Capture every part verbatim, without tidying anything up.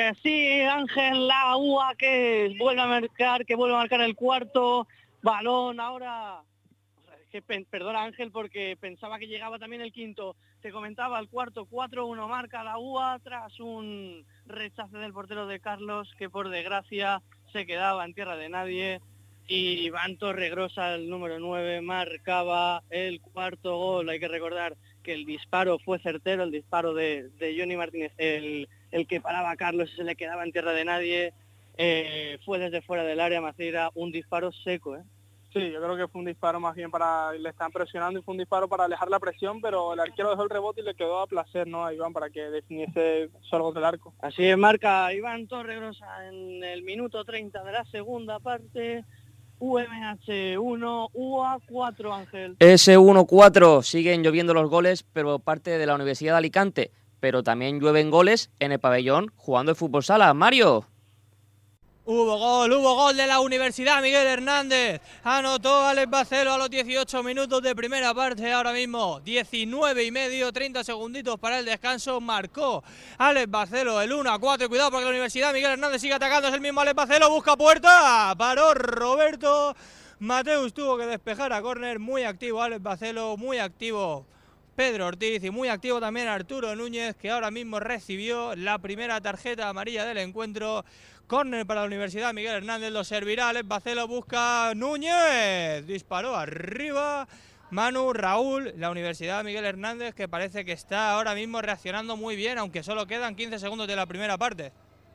Eh, sí, Ángel, la U A que vuelve a marcar, que vuelve a marcar el cuarto balón ahora. Que, perdona Ángel, porque pensaba que llegaba también el quinto. Te comentaba, el cuarto, cuatro uno marca la U A tras un rechace del portero de Carlos, que por desgracia se quedaba en tierra de nadie. Y Iván Torregrosa, el número nueve, marcaba el cuarto gol. Hay que recordar que el disparo fue certero, el disparo de, de Johnny Martínez, el, el que paraba a Carlos y se le quedaba en tierra de nadie, eh, fue desde fuera del área, Macira, un disparo seco, ¿eh? Sí, yo creo que fue un disparo más bien para, le están presionando y fue un disparo para alejar la presión, pero el arquero dejó el rebote y le quedó a placer, ¿no?, a Iván para que definiese solo del arco. Así es, marca Iván Torregrosa en el minuto treinta de la segunda parte. U M H uno, U A cuatro, Ángel. ese uno cuatro, siguen lloviendo los goles, pero parte de la Universidad de Alicante, pero también llueven goles en el pabellón jugando el fútbol sala. Mario. Hubo gol, hubo gol de la Universidad, Miguel Hernández. Anotó Alex Bacelo a los dieciocho minutos de primera parte, ahora mismo diecinueve y medio, treinta segunditos para el descanso. Marcó Alex Bacelo el uno a cuatro. Cuidado porque la Universidad, Miguel Hernández sigue atacando, es el mismo Alex Bacelo, busca puerta. Paró Roberto Mateus, tuvo que despejar a córner. Muy activo Alex Bacelo, muy activo Pedro Ortiz y muy activo también Arturo Núñez, que ahora mismo recibió la primera tarjeta amarilla del encuentro. Córner para la Universidad, Miguel Hernández lo servirá, Alex Bacelo busca Núñez, disparó arriba, Manu, Raúl, la Universidad, Miguel Hernández, que parece que está ahora mismo reaccionando muy bien, aunque solo quedan quince segundos de la primera parte.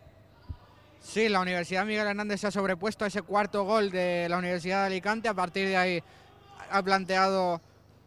Sí, la Universidad Miguel Hernández se ha sobrepuesto a ese cuarto gol de la Universidad de Alicante, a partir de ahí ha planteado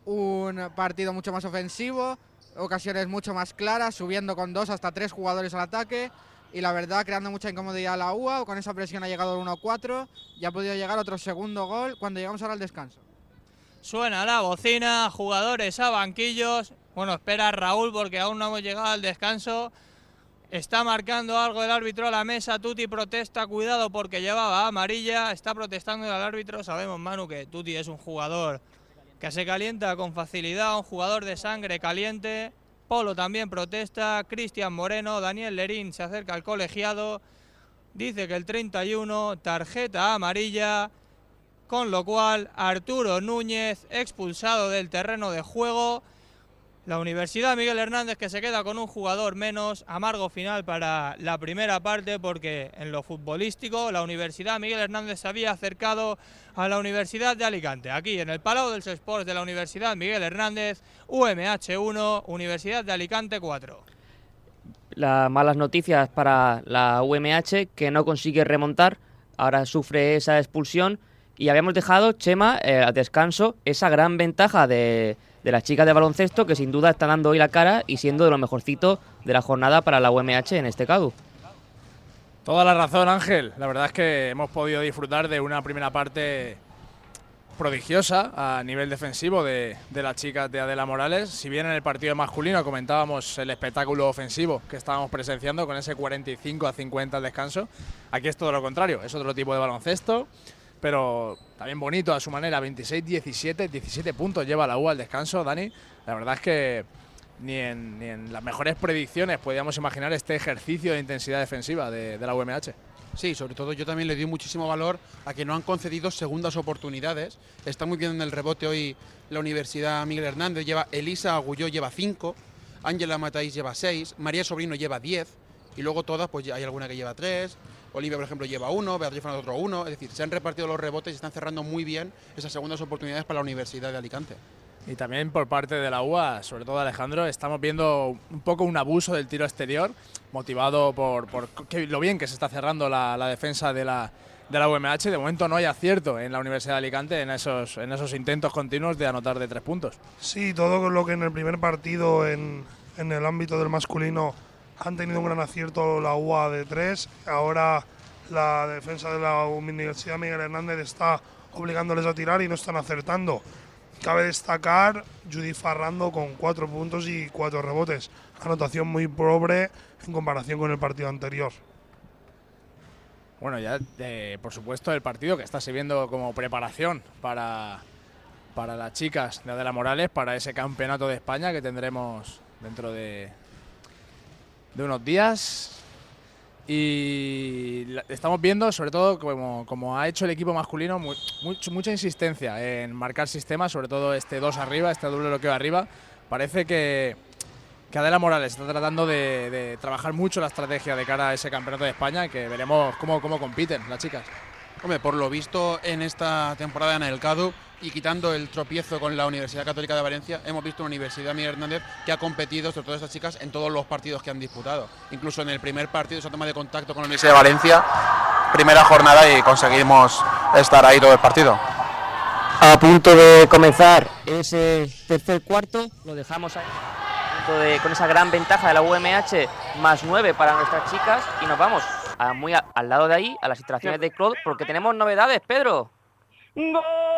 un partido mucho más ofensivo, ocasiones mucho más claras, subiendo con dos hasta tres jugadores al ataque. Y la verdad, creando mucha incomodidad a la U A, con esa presión ha llegado el uno a cuatro y ha podido llegar otro segundo gol cuando llegamos ahora al descanso. Suena la bocina, jugadores a banquillos. Bueno, espera Raúl porque aún no hemos llegado al descanso. Está marcando algo el árbitro a la mesa, Tuti protesta, cuidado porque llevaba amarilla, está protestando al árbitro. Sabemos, Manu, que Tuti es un jugador que se calienta con facilidad, un jugador de sangre caliente. Polo también protesta, Cristian Moreno, Daniel Lerín se acerca al colegiado, dice que el treinta y uno, tarjeta amarilla, con lo cual Arturo Núñez expulsado del terreno de juego. La Universidad Miguel Hernández que se queda con un jugador menos, amargo final para la primera parte porque en lo futbolístico la Universidad Miguel Hernández se había acercado a la Universidad de Alicante. Aquí en el Palau dels Esports de la Universidad Miguel Hernández, U M H uno, Universidad de Alicante cuatro. Las malas noticias para la U M H, que no consigue remontar, ahora sufre esa expulsión y habíamos dejado, Chema, eh, a descanso, esa gran ventaja de, de las chicas de baloncesto que sin duda están dando hoy la cara y siendo de lo mejorcito de la jornada para la U M H en este caso. Toda la razón, Ángel. La verdad es que hemos podido disfrutar de una primera parte prodigiosa a nivel defensivo de, de las chicas de Adela Morales. Si bien en el partido masculino comentábamos el espectáculo ofensivo que estábamos presenciando con ese cuarenta y cinco a cincuenta al descanso, aquí es todo lo contrario, es otro tipo de baloncesto, pero también bonito a su manera. Veintiséis diecisiete, diecisiete puntos lleva la U al descanso, Dani. La verdad es que ni en, ni en las mejores predicciones podíamos imaginar este ejercicio de intensidad defensiva de, de la U M H. Sí, sobre todo yo también le doy muchísimo valor a que no han concedido segundas oportunidades. Está muy bien en el rebote hoy la Universidad Miguel Hernández, lleva Elisa Agulló lleva cinco, Ángela Mataís lleva seis, María Sobrino lleva diez y luego todas pues hay alguna que lleva tres, Olivia por ejemplo lleva uno, Beatriz Fernández otro uno, es decir, se han repartido los rebotes y están cerrando muy bien esas segundas oportunidades para la Universidad de Alicante. Y también por parte de la U A, sobre todo Alejandro, estamos viendo un poco un abuso del tiro exterior, motivado por, por que, lo bien que se está cerrando la, la defensa de la, de la U M H. De momento no hay acierto en la Universidad de Alicante en esos, en esos intentos continuos de anotar de tres puntos. Sí, todo lo que en el primer partido en, en el ámbito del masculino han tenido un gran acierto la U A de tres. Ahora la defensa de la Universidad Miguel Hernández está obligándoles a tirar y no están acertando. Cabe destacar Judith Farrando con cuatro puntos y cuatro rebotes. Anotación muy pobre en comparación con el partido anterior. Bueno, ya eh, por supuesto el partido que está sirviendo como preparación para, para las chicas de Adela Morales, para ese campeonato de España que tendremos dentro de, de unos días. y la, estamos viendo, sobre todo, como, como ha hecho el equipo masculino, muy, mucho, mucha insistencia en marcar sistemas, sobre todo este dos arriba, este doble bloqueo arriba. Parece que, que Adela Morales está tratando de, de trabajar mucho la estrategia de cara a ese campeonato de España, que veremos cómo, cómo compiten las chicas. Hombre, por lo visto en esta temporada en el CADU y quitando el tropiezo con la Universidad Católica de Valencia, hemos visto una Universidad Miguel Hernández que ha competido, sobre todo estas chicas, en todos los partidos que han disputado. Incluso en el primer partido, esa toma de contacto con la Universidad de Valencia, primera jornada y conseguimos estar ahí todo el partido. A punto de comenzar ese tercer cuarto, lo dejamos ahí de, con esa gran ventaja de la U M H más nueve para nuestras chicas y nos vamos a, muy a, al lado de ahí, a las instalaciones de Claude, porque tenemos novedades, Pedro. ¡Gol!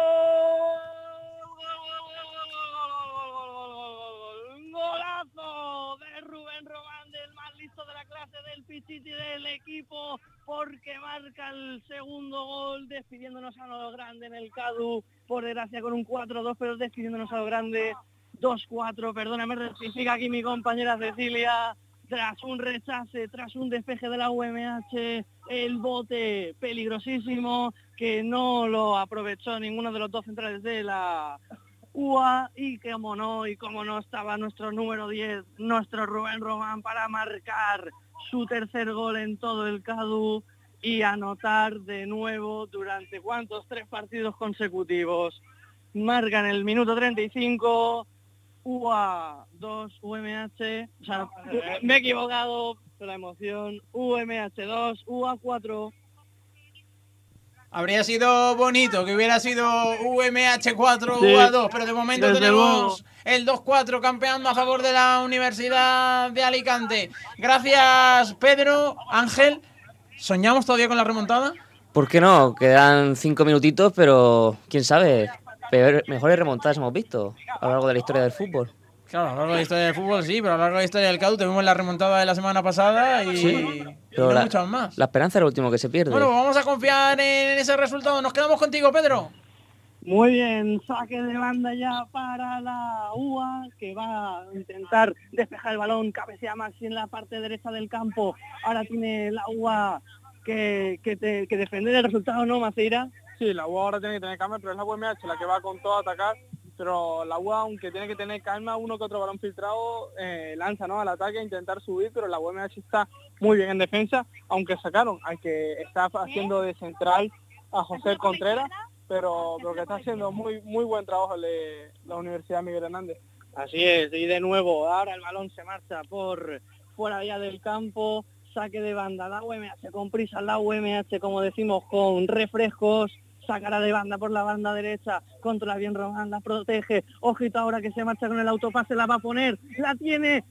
¡Golazo de Rubén Román, del más listo de la clase, del pichiti del equipo, porque marca el segundo gol, despidiéndonos a lo grande en el CADU, por desgracia con un cuatro dos, pero despidiéndonos a lo grande dos cuatro, perdóname, rectifica aquí mi compañera Cecilia, tras un rechace, tras un despeje de la U M H, el bote peligrosísimo que no lo aprovechó ninguno de los dos centrales de la U A y como no, y como no estaba nuestro número diez, nuestro Rubén Román, para marcar su tercer gol en todo el CADU y anotar de nuevo durante cuántos, tres partidos consecutivos. Marcan el minuto treinta y cinco, U A dos, U M H, o sea, me he equivocado por la emoción, U M H dos, U A cuatro. Habría sido bonito que hubiera sido U M H cuatro, Sí, U A dos, pero de momento desde tenemos luego el dos cuatro campeando a favor de la Universidad de Alicante. Gracias, Pedro. Ángel, ¿soñamos todavía con la remontada? ¿Por qué no? Quedan cinco minutitos, pero quién sabe, peor, mejores remontadas hemos visto a lo largo de la historia del fútbol. Claro, a lo largo de la historia del fútbol sí, pero a lo largo de la historia del CADU tuvimos la remontada de la semana pasada y, Sí, y pero no la, muchas más. La esperanza es lo último que se pierde. Bueno, vamos a confiar en ese resultado. Nos quedamos contigo, Pedro. Muy bien, saque de banda ya para la U A, que va a intentar despejar el balón, cabecea Maxi en la parte derecha del campo. Ahora tiene la U A que, que, te, que defender el resultado, ¿no, Maceira? Sí, la U A ahora tiene que tener calma, pero es la U M H la que va con todo a atacar. Pero la U A, aunque tiene que tener calma, uno que otro balón filtrado, eh, lanza, ¿no?, al ataque, intentar subir, pero la U M H está muy bien en defensa, aunque sacaron al que está haciendo de central a José Contreras, pero, pero que está haciendo muy muy buen trabajo de la Universidad Miguel Hernández. Así es, y de nuevo, ahora el balón se marcha por fuera ya del campo, saque de banda, la U M H con prisa, la U M H, como decimos, con refrescos, sacará de banda por la banda derecha, controla bien Román, la protege, ojito ahora que se marcha con el autopase, la va a poner, la tiene,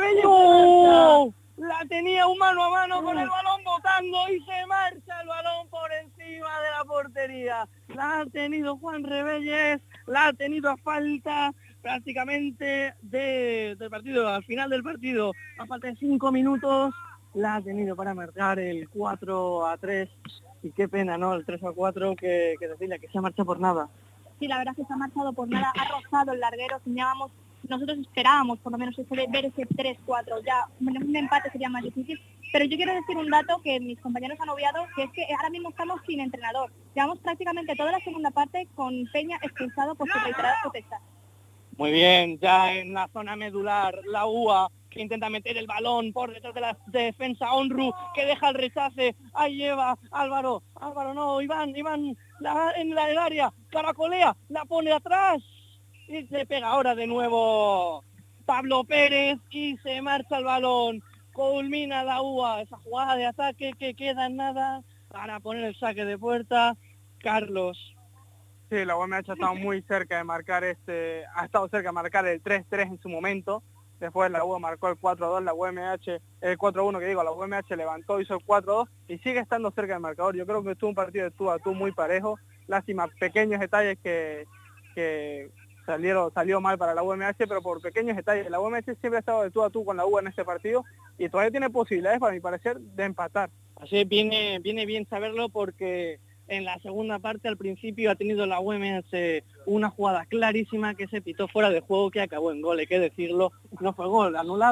Rebello, la tenía un mano a mano con el balón botando y se marcha el balón por encima de la portería, la ha tenido Juan Rebelles, la ha tenido a falta prácticamente de, del partido, al final del partido, a falta de cinco minutos, la ha tenido para marcar el cuatro a tres. Y qué pena, ¿no? El tres a cuatro que, que decirle que se ha marchado por nada. Sí, la verdad es que se ha marchado por nada, ha rozado el larguero, soñábamos, nosotros esperábamos por lo menos ese, ver ese tres cuatro, ya un empate sería más difícil, pero yo quiero decir un dato que mis compañeros han obviado, que es que ahora mismo estamos sin entrenador, llevamos prácticamente toda la segunda parte con Peña expulsado por sus reiteradas protestas. Muy bien, ya en la zona medular, la U A que intenta meter el balón por detrás de la defensa, Onru que deja el rechace, ahí lleva Álvaro, Álvaro no, Iván, Iván la, en la del área, caracolea, la pone atrás y se pega ahora de nuevo Pablo Pérez y se marcha el balón, culmina la U A, esa jugada de ataque que queda en nada para poner el saque de puerta, Carlos. Sí, la U M H ha estado muy cerca de marcar este, ha estado cerca de marcar el tres tres en su momento. Después la U A marcó el cuatro dos, la U M H, el cuatro uno que digo, la U M H levantó, hizo el cuatro dos y sigue estando cerca del marcador. Yo creo que estuvo un partido de tú a tú muy parejo. Lástima, pequeños detalles que, que salieron, salió mal para la U M H, pero por pequeños detalles. La U M H siempre ha estado de tú a tú con la U A en este partido y todavía tiene posibilidades, para mi parecer, de empatar. Así viene, viene bien saberlo porque en la segunda parte al principio ha tenido la U M H una jugada clarísima que se pitó fuera de juego que acabó en gol, hay que decirlo, no fue gol anulado,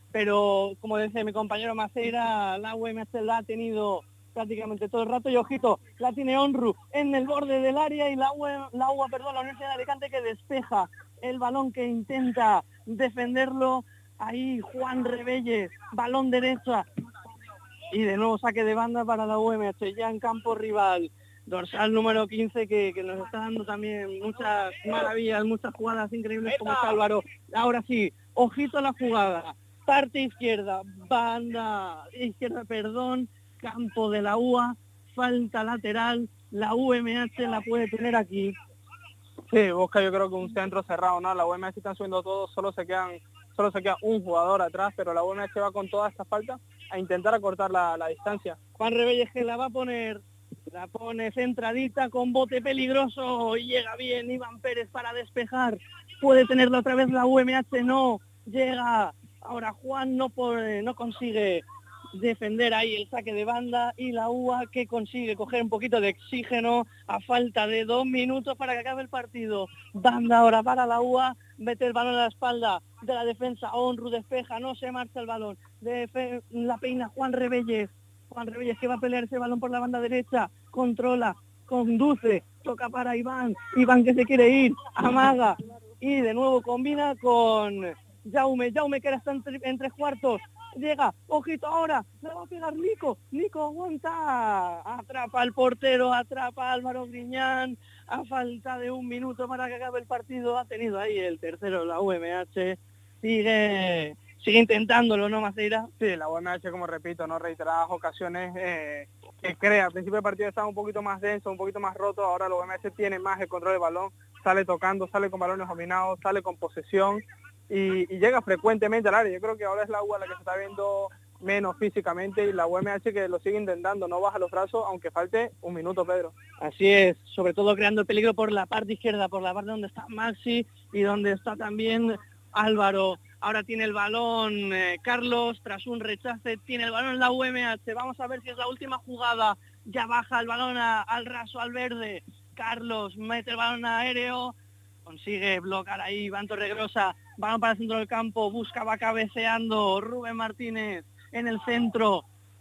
pero como decía mi compañero Maceira, la U M H la ha tenido prácticamente todo el rato y ojito, la tiene Onru en el borde del área y la U A, la, U A, perdón, la Universidad de Alicante que despeja el balón, que intenta defenderlo. Ahí Juan Rebelles, balón derecha y de nuevo saque de banda para la U M H, ya en campo rival. Dorsal número quince que, que nos está dando también muchas maravillas, muchas jugadas increíbles como es Álvaro. Ahora sí, ojito a la jugada, parte izquierda, banda izquierda, perdón, campo de la U A, falta lateral, la U M H la puede tener aquí. Sí, busca yo creo que un centro cerrado, ¿no? La U M H están subiendo todos, solo se quedan, solo se queda un jugador atrás, pero la U M H va con toda esta falta a intentar acortar la, la distancia. Juan Rebelles que la va a poner, la pone centradita con bote peligroso y llega bien Iván Pérez para despejar. Puede tenerla otra vez la U M H, no, llega. Ahora Juan no, pone, no consigue defender ahí el saque de banda y la U A que consigue coger un poquito de oxígeno a falta de dos minutos para que acabe el partido. Banda ahora para la U A, mete el balón a la espalda de la defensa, Onru despeja, no se marcha el balón, Defe la peina Juan Rebelles, Juan Rebelles que va a pelear ese balón por la banda derecha, controla, conduce, toca para Iván, Iván que se quiere ir, amaga y de nuevo combina con Jaume, Jaume que ahora está en, en tres cuartos, llega, ojito ahora, le va a pegar Nico, Nico aguanta, atrapa al portero, atrapa a Álvaro Griñán, a falta de un minuto para que acabe el partido, ha tenido ahí el tercero la U M H, sigue sigue intentándolo, ¿no, Maceira? Sí, la U M H, como repito, no reiteradas ocasiones eh, que crea, al principio del partido estaba un poquito más denso, un poquito más roto, ahora la U M H tiene más el control del balón, sale tocando, sale con balones dominados, sale con posesión, Y, y llega frecuentemente al área. Yo creo que ahora es la U A la que se está viendo menos físicamente y la U M H que lo sigue intentando, no baja los brazos, aunque falte un minuto, Pedro. Así es, sobre todo creando peligro por la parte izquierda, por la parte donde está Maxi y donde está también Álvaro. Ahora tiene el balón eh, Carlos, tras un rechace, tiene el balón la U M H. Vamos a ver si es la última jugada. Ya baja el balón a, al raso, al verde. Carlos mete el balón aéreo, consigue bloquear ahí Iván Torregrosa, balón para el centro del campo, busca, va cabeceando Rubén Martínez en el centro,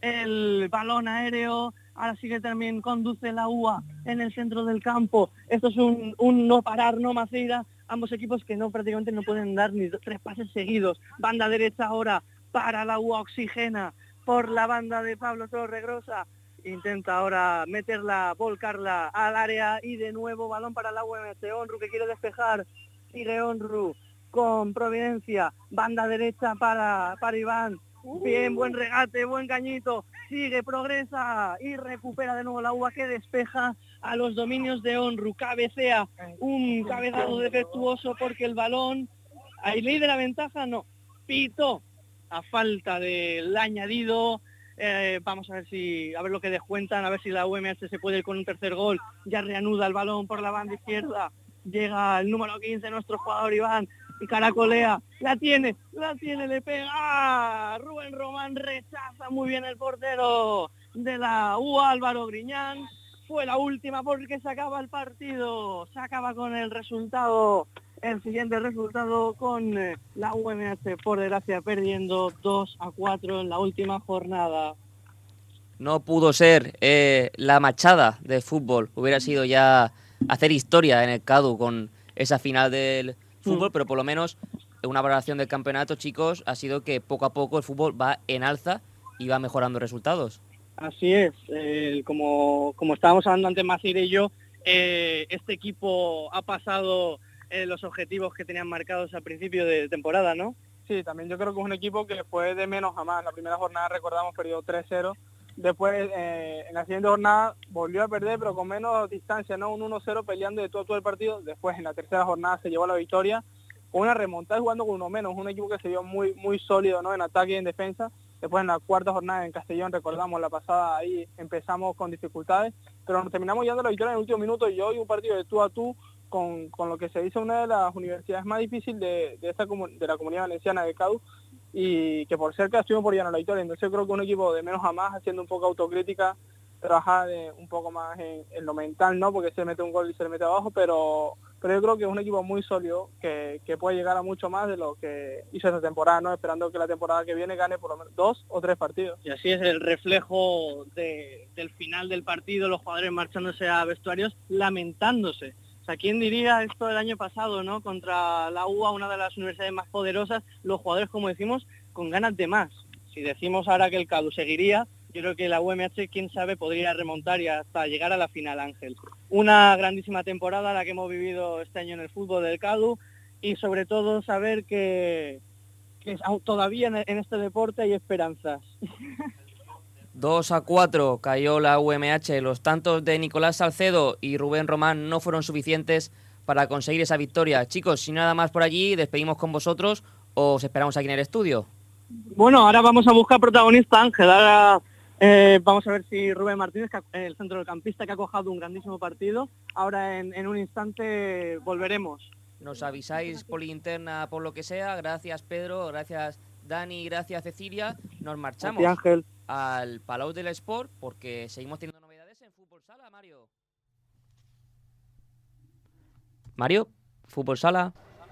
el balón aéreo, ahora sí que también conduce la U A en el centro del campo. Esto es un, un no parar, no Maceira, ambos equipos que no prácticamente no pueden dar ni tres pases seguidos. Banda derecha ahora para la U A, oxigena por la banda de Pablo Torregrosa, intenta ahora meterla, volcarla al área y de nuevo balón para la U M H. Onru que quiere despejar, sigue Onru con Providencia, banda derecha para, para Iván, bien, buen regate, buen cañito, sigue, progresa y recupera de nuevo la U A que despeja a los dominios de Onru, cabecea, un cabezado defectuoso porque el balón, ¿hay ley de la ventaja? No, pito, a falta del añadido. Eh, vamos a ver si a ver lo que descuentan, a ver si la U M H se puede ir con un tercer gol. Ya reanuda el balón por la banda izquierda, llega el número quince, nuestro jugador Iván, y caracolea, la tiene, la tiene, le pega, ¡ah! Rubén Román rechaza muy bien el portero de la U A, Álvaro Griñán. Fue la última porque se acaba el partido, se acaba con el resultado, el siguiente resultado con eh, la U M H por desgracia perdiendo dos a cuatro en la última jornada. No pudo ser eh, la machada de fútbol, hubiera sido ya hacer historia en el CADU con esa final del fútbol, mm. pero por lo menos una valoración del campeonato, chicos, ha sido que poco a poco el fútbol va en alza y va mejorando resultados. Así es, eh, como, como estábamos hablando antes Maceira y yo, eh, este equipo ha pasado eh, los objetivos que tenían marcados al principio de temporada, ¿no? Sí, también yo creo que es un equipo que fue de menos a más. La primera jornada, recordamos, perdió tres cero. Después, eh, en la siguiente jornada, volvió a perder, pero con menos distancia, ¿no? Un uno cero peleando de todo, todo el partido. Después, en la tercera jornada, se llevó la victoria con una remontada jugando con uno menos. Un equipo que se vio muy, muy sólido, ¿no? En ataque y en defensa. Después en la cuarta jornada en Castellón, recordamos la pasada, ahí empezamos con dificultades, pero nos terminamos llevando la victoria en el último minuto y hoy un partido de tú a tú con, con lo que se dice una de las universidades más difíciles de, de, esta, de la comunidad valenciana de CADU y que por cerca estuvimos por llevarnos la victoria. Entonces yo creo que un equipo de menos a más, haciendo un poco autocrítica, trabajar de, un poco más en, en lo mental, ¿no? Porque se mete un gol y se le mete abajo, pero, pero yo creo que es un equipo muy sólido que, que puede llegar a mucho más de lo que hizo esta temporada, ¿no? Esperando que la temporada que viene gane por lo menos dos o tres partidos. Y así es el reflejo de, del final del partido, los jugadores marchándose a vestuarios, lamentándose. O sea, ¿quién diría esto del año pasado, ¿no? Contra la U A, una de las universidades más poderosas, los jugadores, como decimos, con ganas de más. Si decimos ahora que el C A D U seguiría, yo creo que la U M H, quién sabe, podría remontar y hasta llegar a la final, Ángel. Una grandísima temporada la que hemos vivido este año en el fútbol del C A D U y sobre todo saber que, que todavía en este deporte hay esperanzas. dos a cuatro cayó la U M H. Los tantos de Nicolás Salcedo y Rubén Román no fueron suficientes para conseguir esa victoria. Chicos, sin nada más por allí, despedimos con vosotros o os esperamos aquí en el estudio. Bueno, ahora vamos a buscar protagonista, Ángel. Ahora eh, vamos a ver si Rubén Martínez, el centrocampista que ha cojado un grandísimo partido, ahora en, en un instante volveremos. Nos avisáis por linterna, por lo que sea. Gracias, Pedro. Gracias, Dani. Gracias, Cecilia. Nos marchamos sí, Ángel. al Palau del Sport porque seguimos teniendo novedades en Fútbol Sala, Mario. Mario, Fútbol Sala.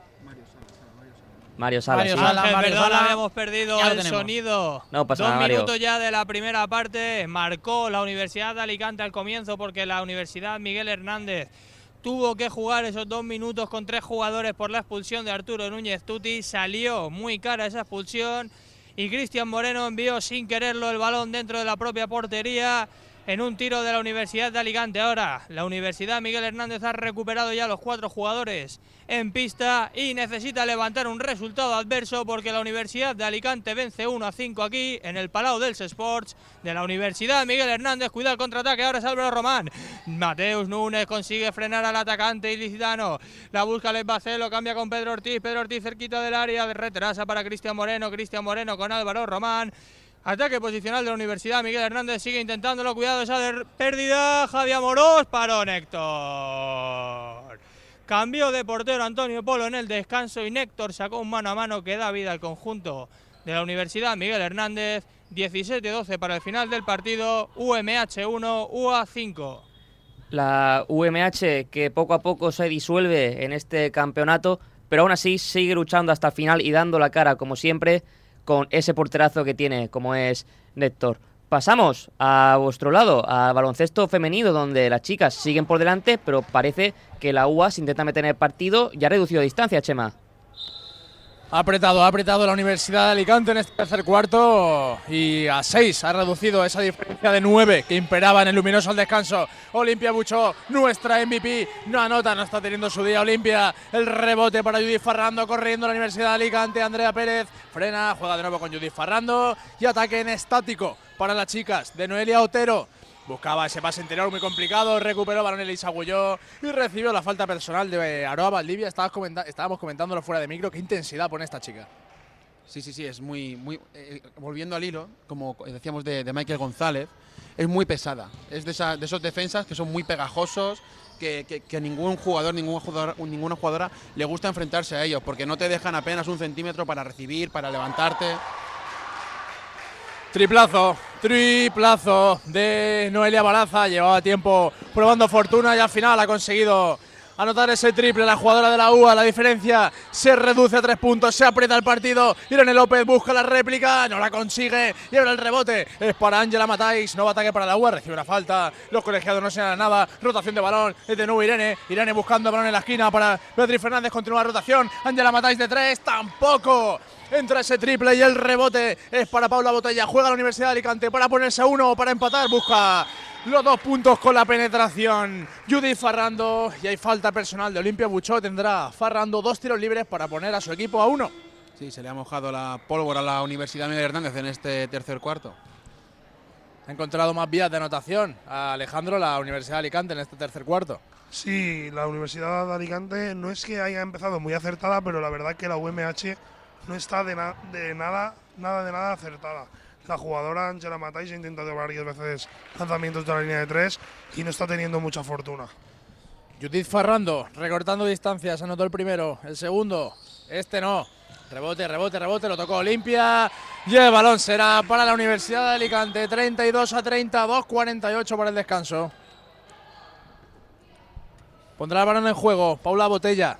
Mario Sala. Mario sí. Sala, Ángel, Mario perdona, Sala. Habíamos perdido Ya lo el tenemos. sonido. No pasa Dos nada, Mario. minutos ya de la primera parte. Marcó la Universidad de Alicante al comienzo porque la Universidad Miguel Hernández tuvo que jugar esos dos minutos con tres jugadores por la expulsión de Arturo Núñez Tuti. Salió muy cara esa expulsión y Cristian Moreno envió sin quererlo el balón dentro de la propia portería en un tiro de la Universidad de Alicante. Ahora la Universidad Miguel Hernández ha recuperado ya los cuatro jugadores en pista y necesita levantar un resultado adverso porque la Universidad de Alicante vence uno a cinco aquí en el Palau dels Sports de la Universidad Miguel Hernández. Cuida el contraataque, ahora es Álvaro Román. Mateus Núñez consigue frenar al atacante ilicitano. La busca Les Bacelo, cambia con Pedro Ortiz. Pedro Ortiz cerquita del área, retrasa para Cristian Moreno. Cristian Moreno con Álvaro Román. Ataque posicional de la Universidad Miguel Hernández, sigue intentándolo, cuidado esa de pérdida, Javi Amorós, paró Néctor. Cambió de portero Antonio Polo en el descanso y Néctor sacó un mano a mano que da vida al conjunto de la Universidad Miguel Hernández. diecisiete doce para el final del partido, U M H uno, U A cinco. La U M H que poco a poco se disuelve en este campeonato, pero aún así sigue luchando hasta el final y dando la cara como siempre, con ese porterazo que tiene, como es Néctor. Pasamos a vuestro lado, al baloncesto femenino, donde las chicas siguen por delante, pero parece que la U A se intenta meter en el partido y ha reducido distancia, Chema. Ha apretado, ha apretado la Universidad de Alicante en este tercer cuarto y a seis ha reducido esa diferencia de nueve que imperaba en el luminoso al descanso. Olimpia Buchó, nuestra M V P, no anota, no está teniendo su día Olimpia. El rebote para Judith Farrando, corriendo la Universidad de Alicante. Andrea Pérez frena, juega de nuevo con Judith Farrando y ataque en estático para las chicas de Noelia Otero. Buscaba ese pase interior muy complicado, recuperó el balón Elisa Gulló y recibió la falta personal de Aroa Valdivia. Estabas comenta estábamos comentándolo fuera de micro, qué intensidad pone esta chica. Sí, sí, sí, es muy, muy eh, volviendo al hilo, como decíamos de, de Michael González, es muy pesada. Es de, esa, de esos defensas que son muy pegajosos, que, que, que ningún jugador, ninguna jugadora, ninguna jugadora le gusta enfrentarse a ellos, porque no te dejan apenas un centímetro para recibir, para levantarte. Triplazo, triplazo de Noelia Baraza. Llevaba tiempo probando fortuna y al final ha conseguido anotar ese triple. La jugadora de la U A, la diferencia se reduce a tres puntos, se aprieta el partido. Irene López busca la réplica, no la consigue y ahora el rebote es para Ángela Matáis. Nuevo ataque para la U A, recibe una falta. Los colegiados no señalan nada. Rotación de balón, es de nuevo Irene. Irene buscando el balón en la esquina para Beatriz Fernández. Continúa la rotación. Ángela Matáis de tres, tampoco. Entra ese triple y el rebote es para Paula Botella. Juega la Universidad de Alicante para ponerse a uno o para empatar. Busca los dos puntos con la penetración Judith Farrando y hay falta personal de Olimpia Buchó. Tendrá Farrando dos tiros libres para poner a su equipo a uno. Sí, se le ha mojado la pólvora a la Universidad Miguel Hernández en este tercer cuarto. Ha encontrado más vías de anotación a Alejandro, la Universidad de Alicante, en este tercer cuarto. Sí, la Universidad de Alicante no es que haya empezado muy acertada, pero la verdad que la U M H no está de, na de nada, nada de nada acertada. La jugadora Ángela Matáis ha intentado varias veces lanzamientos de la línea de tres y no está teniendo mucha fortuna. Judith Farrando recortando distancias, anotó el primero, el segundo, este no. Rebote, rebote, rebote, lo tocó Olimpia y el balón será para la Universidad de Alicante. treinta y dos a treinta, dos cuarenta y ocho para el descanso. Pondrá el balón en juego. Paula Botella.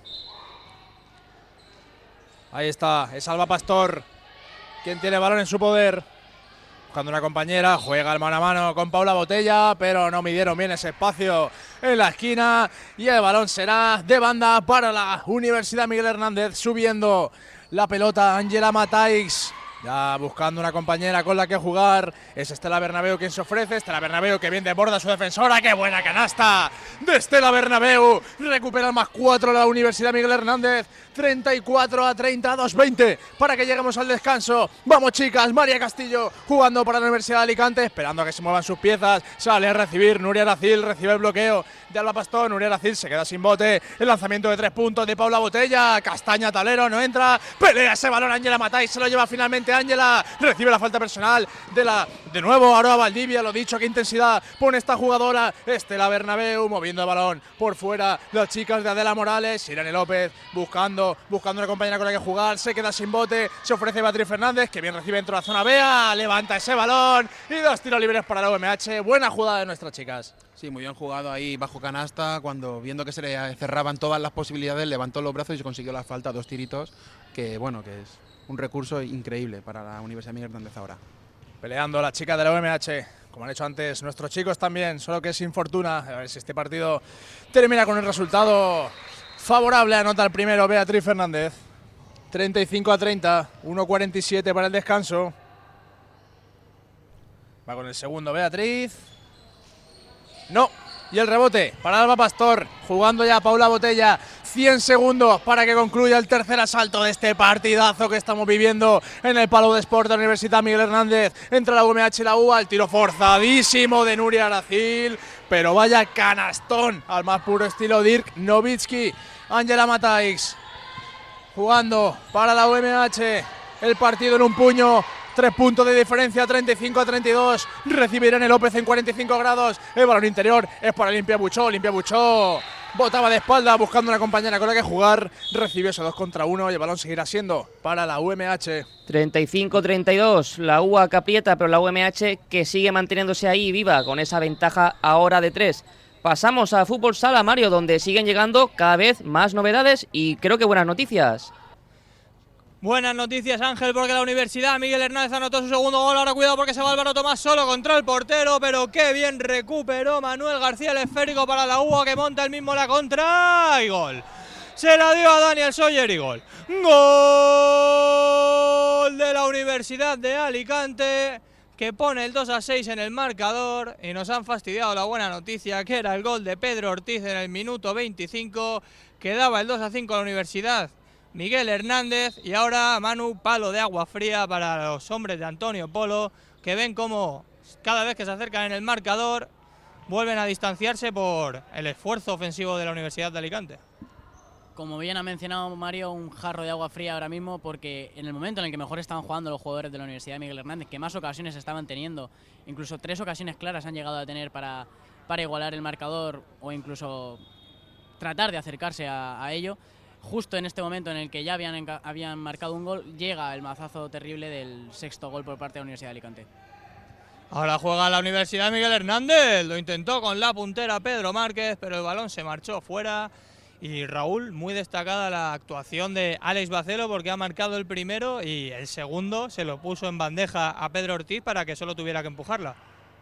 Ahí está. Es Alba Pastor quien tiene el balón en su poder. Buscando una compañera. Juega el mano a mano con Paula Botella. Pero no midieron bien ese espacio en la esquina. Y el balón será de banda para la Universidad Miguel Hernández. Subiendo la pelota Ángela Mataix. Ya buscando una compañera con la que jugar. Es Estela Bernabeu quien se ofrece. Estela Bernabeu que bien desborda a su defensora. ¡Qué buena canasta de Estela Bernabeu! Recupera el más cuatro la Universidad Miguel Hernández. treinta y cuatro a treinta, dos veinte para que lleguemos al descanso. Vamos, chicas. María Castillo jugando para la Universidad de Alicante. Esperando a que se muevan sus piezas. Sale a recibir Nuria Aracil. Recibe el bloqueo de Alba Pastor. Nuria Aracil se queda sin bote. El lanzamiento de tres puntos de Paula Botella. Castaña Talero no entra. Pelea ese balón Ángela Matai. Se lo lleva finalmente Ángela. Recibe la falta personal de la de nuevo Aroa Valdivia. Lo dicho, qué intensidad pone esta jugadora. Estela Bernabeu moviendo el balón por fuera. Las chicas de Adela Morales. Irene López buscando, buscando una compañera con la que jugar. Se queda sin bote. Se ofrece Beatriz Fernández, que bien recibe dentro de la zona B A. Levanta ese balón. Y dos tiros libres para la U M H. Buena jugada de nuestras chicas. Sí, muy bien jugado ahí bajo canasta, cuando viendo que se le cerraban todas las posibilidades, levantó los brazos y se consiguió la falta, dos tiritos, que bueno, que es un recurso increíble para la Universidad Miguel Hernández ahora. Peleando las chicas de la U M H, como han hecho antes nuestros chicos también, solo que sin fortuna. A ver si este partido termina con el resultado favorable. Anota el primero Beatriz Fernández. treinta y cinco a treinta, uno cuarenta y siete para el descanso. Va con el segundo Beatriz. No, y el rebote para Alba Pastor, jugando ya Paula Botella, cien segundos para que concluya el tercer asalto de este partidazo que estamos viviendo en el Palau de Sport de la Universidad Miguel Hernández, entre la U M H y la U A, el tiro forzadísimo de Nuria Aracil, pero vaya canastón al más puro estilo Dirk Nowitzki. Ángela Mataix, jugando para la U M H, el partido en un puño. Tres puntos de diferencia, treinta y cinco a treinta y dos. Recibe Irene López en cuarenta y cinco grados. El balón interior es para Olimpia Buchó. Olimpia Buchó botaba de espalda buscando una compañera con la que jugar. Recibe ese dos contra uno y el balón seguirá siendo para la U M H. treinta y cinco a treinta y dos. La U A que aprieta, pero la U M H que sigue manteniéndose ahí viva con esa ventaja ahora de tres. Pasamos a fútbol sala, Mario, donde siguen llegando cada vez más novedades y creo que buenas noticias. Buenas noticias, Ángel, porque la Universidad Miguel Hernández anotó su segundo gol. Ahora cuidado porque se va Álvaro Tomás solo contra el portero, pero qué bien recuperó Manuel García el esférico para la U A, que monta el mismo la contra y gol. Se la dio a Daniel Sawyer y gol. Gol de la Universidad de Alicante, que pone el dos a seis en el marcador, y nos han fastidiado la buena noticia, que era el gol de Pedro Ortiz en el minuto veinticinco, que daba el dos a cinco a la Universidad Miguel Hernández. Y ahora, Manu, palo de agua fría para los hombres de Antonio Polo, que ven cómo cada vez que se acercan en el marcador vuelven a distanciarse por el esfuerzo ofensivo de la Universidad de Alicante. Como bien ha mencionado Mario, un jarro de agua fría ahora mismo, porque en el momento en el que mejor estaban jugando los jugadores de la Universidad Miguel Hernández, que más ocasiones estaban teniendo, incluso tres ocasiones claras han llegado a tener para, para igualar el marcador o incluso tratar de acercarse a, a ello. Justo en este momento en el que ya habían, habían marcado un gol, llega el mazazo terrible del sexto gol por parte de la Universidad de Alicante. Ahora juega la Universidad Miguel Hernández, lo intentó con la puntera Pedro Márquez, pero el balón se marchó fuera. Y Raúl, muy destacada la actuación de Alex Bacelo, porque ha marcado el primero y el segundo se lo puso en bandeja a Pedro Ortiz para que solo tuviera que empujarla.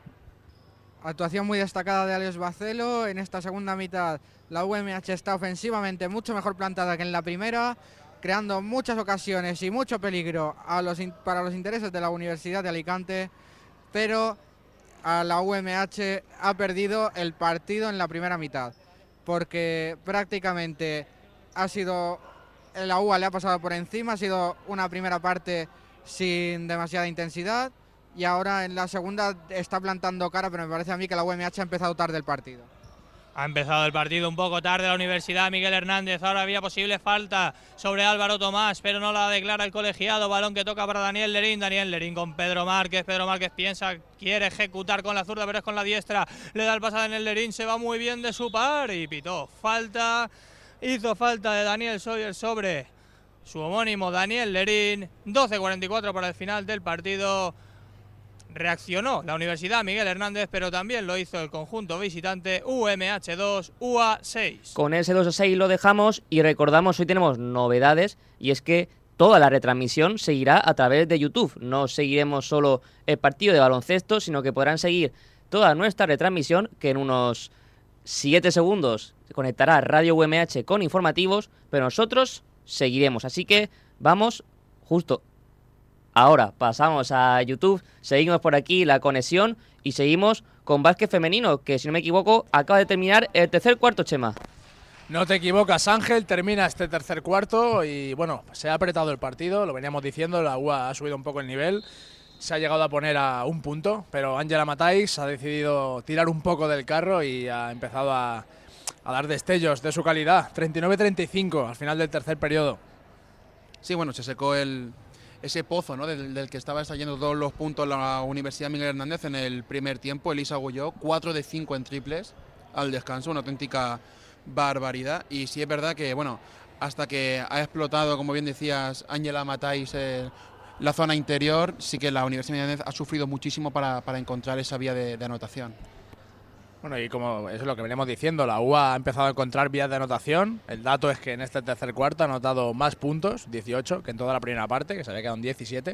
Actuación muy destacada de Alex Bacelo. En esta segunda mitad la U M H está ofensivamente mucho mejor plantada que en la primera, creando muchas ocasiones y mucho peligro a los, para los intereses de la Universidad de Alicante, pero a la U M H ha perdido el partido en la primera mitad, porque prácticamente ha sido, la U A le ha pasado por encima, ha sido una primera parte sin demasiada intensidad, y ahora en la segunda está plantando cara, pero me parece a mí que la U M H ha empezado tarde el partido. Ha empezado el partido un poco tarde la Universidad Miguel Hernández. Ahora había posible falta sobre Álvaro Tomás, pero no la declara el colegiado. Balón que toca para Daniel Lerín. Daniel Lerín con Pedro Márquez. Pedro Márquez piensa, quiere ejecutar con la zurda, pero es con la diestra. Le da el pase a Daniel Lerín, se va muy bien de su par y pitó falta. Hizo falta de Daniel Sawyer sobre su homónimo Daniel Lerín. doce cuarenta y cuatro para el final del partido. reaccionó la Universidad Miguel Hernández, pero también lo hizo el conjunto visitante U M H dos, U A seis. Con ese dos a seis lo dejamos y recordamos, hoy tenemos novedades, y es que toda la retransmisión seguirá a través de YouTube. No seguiremos solo el partido de baloncesto, sino que podrán seguir toda nuestra retransmisión, que en unos siete segundos se conectará Radio U M H con informativos, pero nosotros seguiremos. Así que vamos justo ahora, pasamos a YouTube, seguimos por aquí la conexión y seguimos con básquet femenino, que si no me equivoco acaba de terminar el tercer cuarto, Chema. No te equivocas, Ángel, termina este tercer cuarto y bueno, se ha apretado el partido, lo veníamos diciendo, la U A ha subido un poco el nivel, se ha llegado a poner a un punto, pero Ángela Matáis ha decidido tirar un poco del carro y ha empezado a, a dar destellos de su calidad. treinta y nueve treinta y cinco al final del tercer periodo. Sí, bueno, se secó el, ese pozo, ¿no?, del, del que estaba extrayendo todos los puntos la Universidad Miguel Hernández en el primer tiempo. Elisa Agulló, cuatro de cinco en triples al descanso, una auténtica barbaridad. Y sí es verdad que, bueno, hasta que ha explotado, como bien decías, Ángela Matáis, eh, la zona interior, sí que la Universidad Miguel Hernández ha sufrido muchísimo para, para encontrar esa vía de, de anotación. Bueno, y como es lo que venimos diciendo, la U A ha empezado a encontrar vías de anotación. El dato es que en este tercer cuarto ha anotado más puntos, dieciocho, que en toda la primera parte, que se había quedado en diecisiete.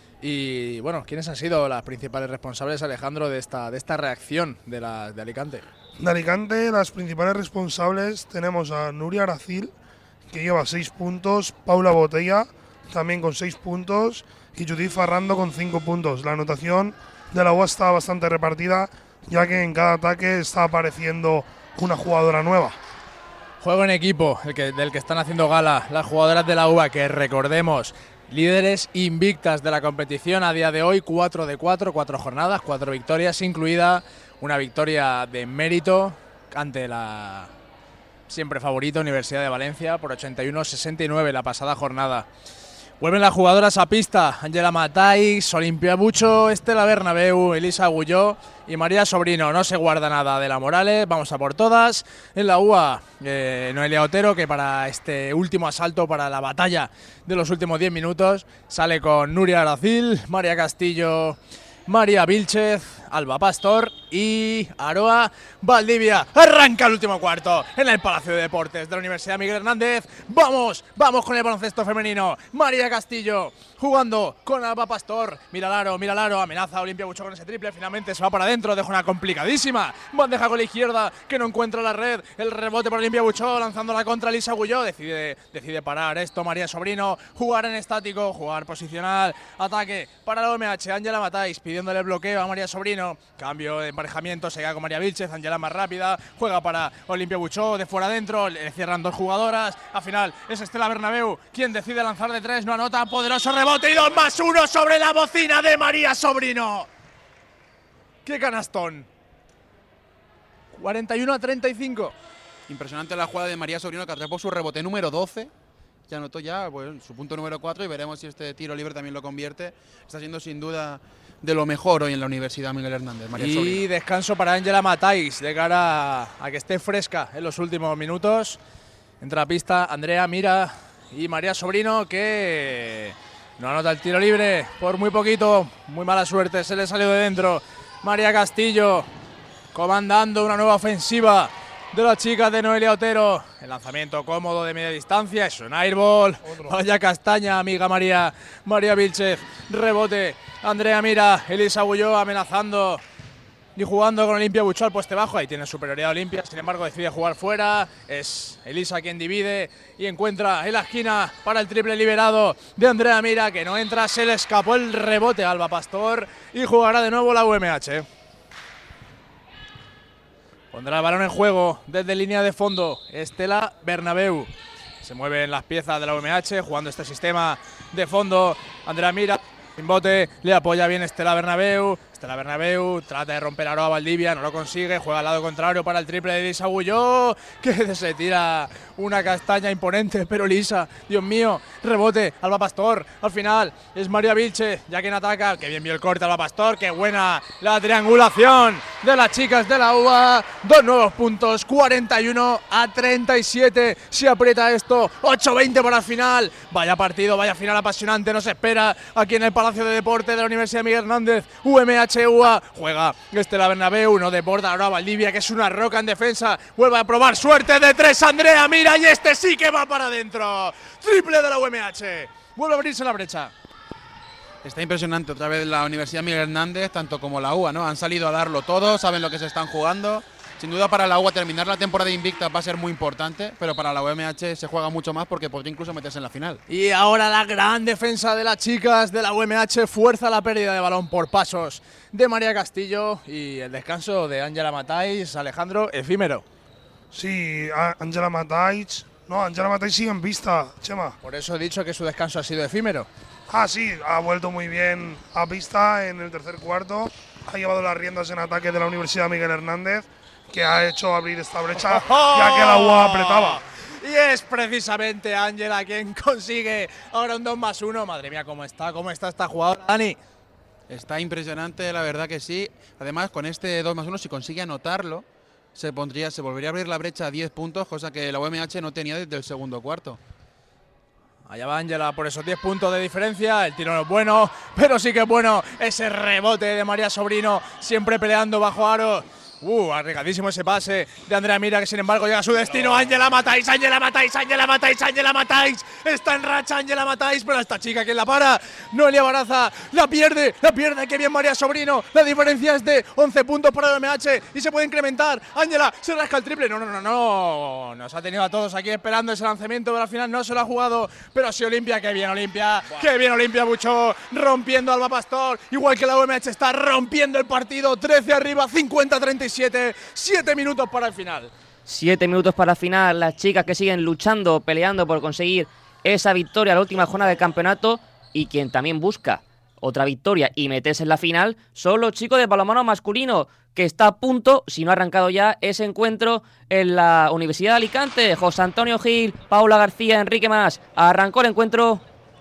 Y bueno, ¿quiénes han sido las principales responsables, Alejandro, de esta, de esta reacción de, la, de Alicante? De Alicante, las principales responsables tenemos a Nuria Aracil, que lleva seis puntos, Paula Botella, también con seis puntos, y Judith Farrando con cinco puntos. La anotación de la U A está bastante repartida, ya que en cada ataque está apareciendo una jugadora nueva. Juego en equipo, el que, del que están haciendo gala las jugadoras de la U A, que recordemos, líderes invictas de la competición a día de hoy, cuatro de cuatro, cuatro jornadas, cuatro victorias, incluida una victoria de mérito ante la siempre favorita Universidad de Valencia por ochenta y uno a sesenta y nueve la pasada jornada. Vuelven las jugadoras a pista, Ángela Matáis, Olimpia Bucho, Estela Bernabeu, Elisa Agulló y María Sobrino. No se guarda nada de la Morales, vamos a por todas. En la U A, eh, Noelia Otero, que para este último asalto, para la batalla de los últimos diez minutos, sale con Nuria Aracil, María Castillo, María Vilchez, Alba Pastor y Aroa Valdivia. Arranca el último cuarto en el Palacio de Deportes de la Universidad Miguel Hernández. Vamos, vamos con el baloncesto femenino. María Castillo jugando con Alba Pastor. Mira el aro, mira el aro, amenaza a Olimpia Bucho con ese triple. Finalmente se va para adentro, deja una complicadísima bandeja con la izquierda que no encuentra la red. El rebote por Olimpia Bucho, lanzando la contra Elisa Agulló. Decide, decide parar esto María Sobrino. Jugar en estático, jugar posicional. Ataque para la U M H. Ángela Matáis pidiéndole el bloqueo a María Sobrino. Cambio de emparejamiento, se queda con María Vilchez, Ángela más rápida, juega para Olimpia Bucho, de fuera adentro, le cierran dos jugadoras, al final es Estela Bernabeu quien decide lanzar de tres, no anota, poderoso rebote y dos más uno sobre la bocina de María Sobrino. ¡Qué canastón! cuarenta y uno a treinta y cinco. Impresionante la jugada de María Sobrino, que atrapó su rebote número doce. Ya anotó ya pues, su punto número cuatro y veremos si este tiro libre también lo convierte. Está siendo sin duda de lo mejor hoy en la Universidad Miguel Hernández. María y Sobrino. Descanso para Ángela Matáis de cara a que esté fresca en los últimos minutos. Entra a pista Andrea Mira y María Sobrino, que no anota el tiro libre por muy poquito. Muy mala suerte, se le salió de dentro. María Castillo comandando una nueva ofensiva de las chicas de Noelia Otero. El lanzamiento cómodo de media distancia, es un airball. Vaya castaña, amiga María María Vilchez. Rebote, Andrea Mira, Elisa Agulló amenazando y jugando con Olimpia Bucho al poste bajo. Ahí tiene superioridad Olimpia, sin embargo decide jugar fuera. Es Elisa quien divide y encuentra en la esquina para el triple liberado de Andrea Mira, que no entra, se le escapó el rebote a Alba Pastor y jugará de nuevo la U M H. Pondrá el balón en juego desde línea de fondo Estela Bernabeu. Se mueven las piezas de la U M H jugando este sistema de fondo. Andrea Mira, sin bote, le apoya bien Estela Bernabeu. Estela Bernabéu trata de romper a Aroa Valdivia, no lo consigue, juega al lado contrario para el triple de Elisa Agulló, que se tira una castaña imponente, pero Elisa, Dios mío, rebote, Alba Pastor, al final es María Vilche, ya quien ataca, que bien vio el corte Alba Pastor, qué buena la triangulación de las chicas de la U A, dos nuevos puntos, cuarenta y uno a treinta y siete, se aprieta esto, ocho veinte para el final, vaya partido, vaya final apasionante, nos espera aquí en el Palacio de Deporte de la Universidad Miguel Hernández, U M H U A, juega Estela Bernabéu, no deporta ahora Valdivia, que es una roca en defensa, vuelve a probar suerte de tres, Andrea, mira, y este sí que va para adentro, triple de la U M H, vuelve a abrirse la brecha. Está impresionante otra vez la Universidad Miguel Hernández, tanto como la U A, ¿no? Han salido a darlo todo, saben lo que se están jugando. Sin duda para la U A terminar la temporada invicta va a ser muy importante, pero para la U M H se juega mucho más porque podría incluso meterse en la final. Y ahora la gran defensa de las chicas de la U M H fuerza la pérdida de balón por pasos de María Castillo y el descanso de Ángela Matáis, Alejandro, efímero. Sí, Ángela Matáis, no, Ángela Matáis sigue en pista, Chema. Por eso he dicho que su descanso ha sido efímero. Ah, sí, ha vuelto muy bien a pista en el tercer cuarto, ha llevado las riendas en ataque de la Universidad Miguel Hernández, que ha hecho abrir esta brecha, ¡oh! Ya que la U A apretaba. Y es precisamente Ángela quien consigue ahora un dos más uno. Madre mía, cómo está, cómo está esta jugadora, Dani. Está impresionante, la verdad que sí. Además, con este dos más uno, si consigue anotarlo, se pondría, se volvería a abrir la brecha a diez puntos, cosa que la U M H no tenía desde el segundo cuarto. Allá va Ángela por esos diez puntos de diferencia, el tiro no es bueno, pero sí que es bueno ese rebote de María Sobrino, siempre peleando bajo aro. Uh, arriesgadísimo ese pase de Andrea Mira, que sin embargo llega a su destino. Ángela Matáis, Ángela Matáis, Ángela Matáis, Ángela Matáis. Está en racha Ángela Matáis, pero esta chica que la para. Noelia Baraza la pierde, la pierde. Qué bien María Sobrino. La diferencia es de once puntos para el U M H y se puede incrementar. Ángela se rasca el triple. No, no, no, no. Nos ha tenido a todos aquí esperando ese lanzamiento, pero al final no se lo ha jugado. Pero sí Olimpia, qué bien Olimpia. Wow. Qué bien Olimpia Buchó, rompiendo Alba Pastor. Igual que la U M H está rompiendo el partido. trece arriba, cincuenta a treinta y siete. siete minutos para el final. siete minutos para el final. Las chicas que siguen luchando, peleando por conseguir esa victoria a la última jornada del campeonato. Y quien también busca otra victoria y meterse en la final son los chicos de balonmano masculino, que está a punto, si no ha arrancado ya, ese encuentro en la Universidad de Alicante. José Antonio Gil, Paula García, Enrique Mas. Arrancó el encuentro.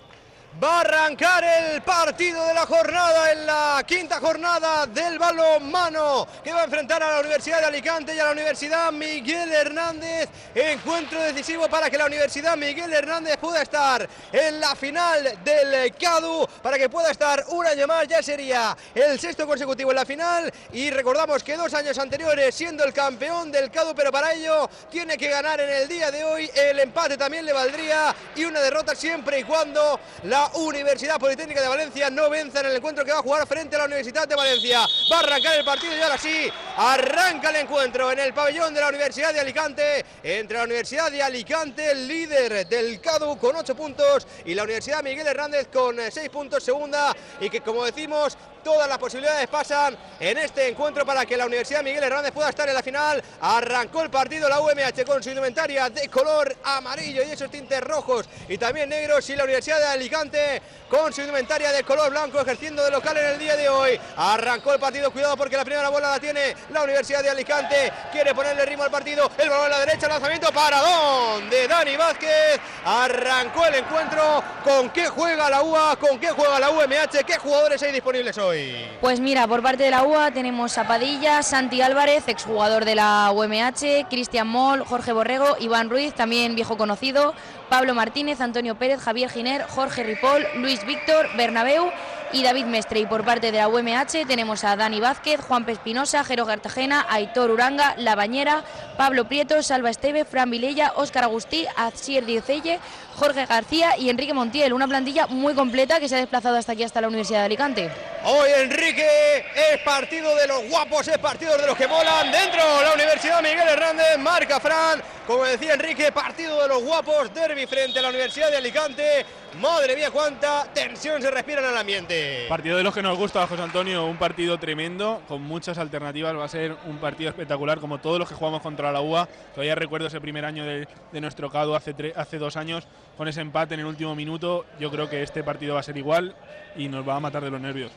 Va a arrancar el partido de la jornada en la quinta jornada del balonmano, que va a enfrentar a la Universidad de Alicante y a la Universidad Miguel Hernández. Encuentro decisivo para que la Universidad Miguel Hernández pueda estar en la final del CADU, para que pueda estar un año más. Ya sería el sexto consecutivo en la final, y recordamos que dos años anteriores siendo el campeón del CADU, pero para ello tiene que ganar en el día de hoy. El empate también le valdría, y una derrota siempre y cuando la Universidad Politécnica de Valencia no venza en el encuentro que va a jugar frente a la Universidad de Valencia. Va a arrancar el partido y ahora sí, arranca el encuentro en el pabellón de la Universidad de Alicante, entre la Universidad de Alicante, el líder del CADU con ocho puntos, y la Universidad Miguel Hernández con seis puntos segunda, y que, como decimos, todas las posibilidades pasan en este encuentro para que la Universidad Miguel Hernández pueda estar en la final. Arrancó el partido la U M H con su indumentaria de color amarillo y esos tintes rojos y también negros, y la Universidad de Alicante con su indumentaria de color blanco, ejerciendo de local en el día de hoy. Arrancó el partido, cuidado porque la primera bola la tiene la Universidad de Alicante, quiere ponerle ritmo al partido, el balón a la derecha, lanzamiento paradón de Dani Vázquez. Arrancó el encuentro. ¿Con qué juega la U A? ¿Con qué juega la U M H? ¿Qué jugadores hay disponibles hoy? Pues mira, por parte de la U A tenemos a Padilla, Santi Álvarez, exjugador de la U M H, Cristian Moll, Jorge Borrego, Iván Ruiz, también viejo conocido, Pablo Martínez, Antonio Pérez, Javier Giner, Jorge Ripoll, Luis Víctor, Bernabéu y David Mestre. Y por parte de la U M H tenemos a Dani Vázquez, Juan Espinosa, Jero Cartagena, Aitor Uranga, La Bañera, Pablo Prieto, Salva Esteve, Fran Vilella, Óscar Agustí, Azier Diecelle, Jorge García y Enrique Montiel. Una plantilla muy completa que se ha desplazado hasta aquí, hasta la Universidad de Alicante. Hoy, Enrique, es partido de los guapos, es partido de los que molan. Dentro la Universidad Miguel Hernández, marca Fran. Como decía Enrique, partido de los guapos, derbi frente a la Universidad de Alicante. Madre mía, cuánta tensión se respira en el ambiente. Partido de los que nos gusta, José Antonio, un partido tremendo, con muchas alternativas, va a ser un partido espectacular, como todos los que jugamos contra la U A. Todavía recuerdo ese primer año de, de nuestro CADU hace, tre, hace dos años, con ese empate en el último minuto. Yo creo que este partido va a ser igual y nos va a matar de los nervios.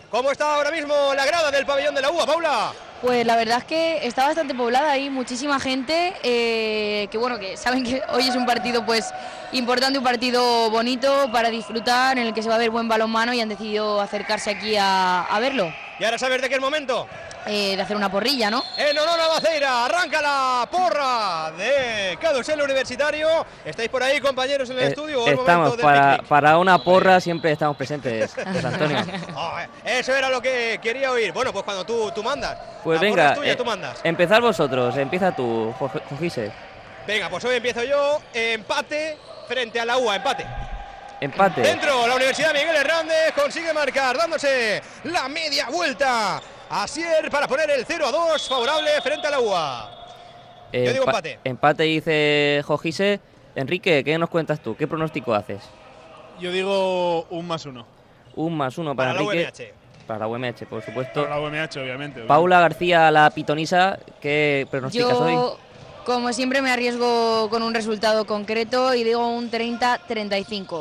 ¿Cómo está ahora mismo la grada del pabellón de la U A, Paula? Pues la verdad es que está bastante poblada, hay muchísima gente, eh, que bueno, que saben que hoy es un partido pues importante, un partido bonito para disfrutar, en el que se va a ver buen balonmano y han decidido acercarse aquí a, a verlo. ¿Y ahora sabes de qué es momento? Eh, de hacer una porrilla, ¿no? En honor a Baceira, arranca la porra de Cadusel Universitario. ¿Estáis por ahí, compañeros, en el Eh, estudio? ¿O el estamos, momento del para, picnic? para una porra siempre estamos presentes, José Antonio. Oh, eso era lo que quería oír. Bueno, pues cuando tú, tú mandas. Pues La porra venga, es tuya, eh, tú mandas. empezad vosotros, empieza tú, Jorge- Jojise. Venga, pues hoy empiezo yo. Empate frente a la U A, empate. Empate. Dentro, la Universidad Miguel Hernández consigue marcar, dándose la media vuelta. Asier para poner el cero a dos favorable frente a la U A. Yo digo Empa- empate. Empate dice Jojise. Enrique, ¿qué nos cuentas tú? ¿Qué pronóstico haces? Yo digo un más uno. Un más uno para, Para la Enrique. U M H. Para la U M H, por supuesto. Para la U M H, obviamente. Paula García, la pitonisa, ¿qué pronosticas hoy? Yo, como siempre, me arriesgo con un resultado concreto y digo un treinta treinta y cinco.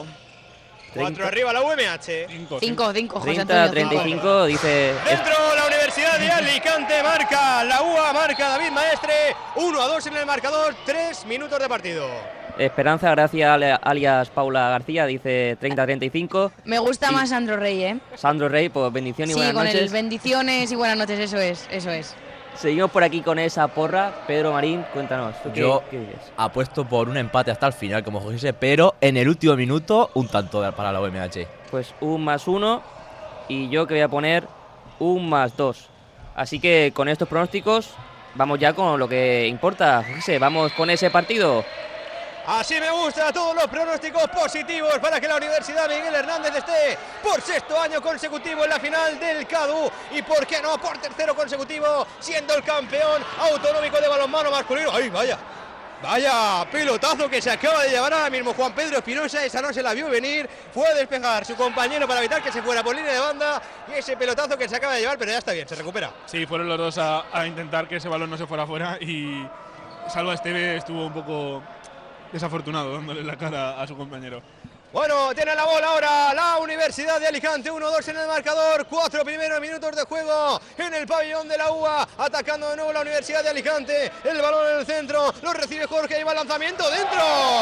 Cuatro arriba la U M H. cinco, cinco, José treinta Antonio. treinta y cinco, dice... Dentro la Universidad de Alicante marca la U A, marca David Maestre. uno a dos en el marcador, tres minutos de partido. Esperanza Gracia, ale- alias Paula García, dice treinta treinta y cinco. Me gusta Y más Sandro Rey, ¿eh? Sandro Rey, pues bendición y Sí, buenas con noches. el bendiciones y buenas noches, eso es, eso es. Seguimos por aquí con esa porra. Pedro Marín, cuéntanos. ¿tú qué- Yo qué dices? apuesto por un empate hasta el final, como José, pero en el último minuto un tanto para la U M H. Pues un más uno y yo que voy a poner un más dos. Así que con estos pronósticos vamos ya con lo que importa. José, vamos con ese partido. Así me gusta, todos los pronósticos positivos para que la Universidad Miguel Hernández esté por sexto año consecutivo en la final del CADU y por qué no por tercero consecutivo siendo el campeón autonómico de balonmano masculino. ¡Ay, vaya! Vaya pelotazo que se acaba de llevar ahora mismo Juan Pedro Espinosa, esa no se la vio venir, fue a despejar su compañero para evitar que se fuera por línea de banda y ese pelotazo que se acaba de llevar, pero ya está bien, se recupera. Sí, fueron los dos a, a intentar que ese balón no se fuera afuera y Salva Esteve estuvo un poco desafortunado dándole la cara a su compañero. Bueno, tiene la bola ahora la Universidad de Alicante, uno dos en el marcador, cuatro primeros minutos de juego en el pabellón de la U A, atacando de nuevo la Universidad de Alicante, el balón en el centro, lo recibe Jorge y va el lanzamiento dentro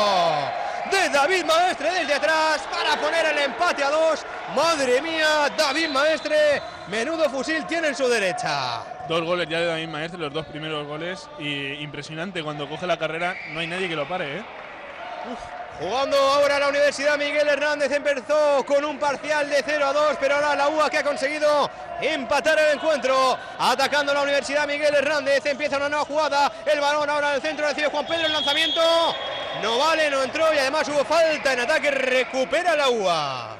de David Maestre desde atrás para poner el empate a dos. Madre mía, David Maestre, menudo fusil tiene en su derecha. Dos goles ya de David Maestre, los dos primeros goles, y impresionante, cuando coge la carrera no hay nadie que lo pare, ¿eh? Uf. Jugando ahora la Universidad Miguel Hernández, empezó con un parcial de cero a dos, pero ahora la U A que ha conseguido empatar el encuentro, atacando la Universidad Miguel Hernández, empieza una nueva jugada, el balón ahora en el centro, recibe Juan Pedro, el lanzamiento, no vale, no entró y además hubo falta en ataque, recupera la U A.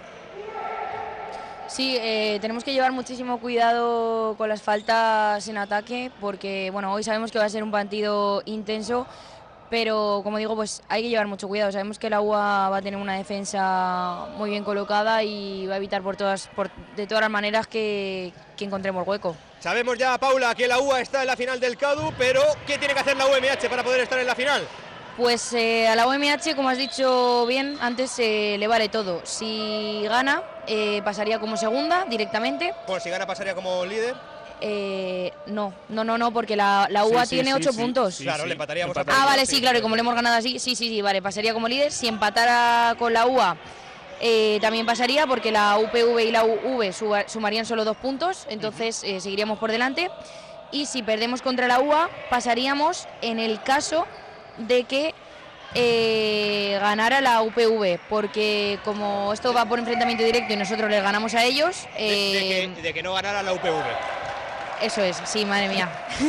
Sí, eh, tenemos que llevar muchísimo cuidado con las faltas en ataque porque, bueno, hoy sabemos que va a ser un partido intenso, pero como digo, pues hay que llevar mucho cuidado. Sabemos que la U A va a tener una defensa muy bien colocada y va a evitar por todas, por, de todas las maneras que, que encontremos hueco. Sabemos ya, Paula, que la U A está en la final del CADU, pero ¿qué tiene que hacer la U M H para poder estar en la final? Pues eh, a la U M H, como has dicho bien, antes eh, le vale todo. Si gana, eh, pasaría como segunda directamente. Pues si gana pasaría como líder. Eh, no, no, no, no, porque la, la U A Sí, sí, tiene sí, ocho sí, puntos. sí, claro, sí. Le empataríamos a Ah, Paula, vale, sí, sí, claro, y sí. como le hemos ganado así, sí, sí, sí, vale, pasaría como líder. Si empatara con la U A, eh, también pasaría, porque la U P V y la U V suba- sumarían solo dos puntos, entonces eh, seguiríamos por delante. Y si perdemos contra la U A, pasaríamos en el caso de que eh, ganara la U P V, porque como esto va por enfrentamiento directo y nosotros les ganamos a ellos, De, de eh, que, de que no ganara la U P V. eso es, sí, madre mía.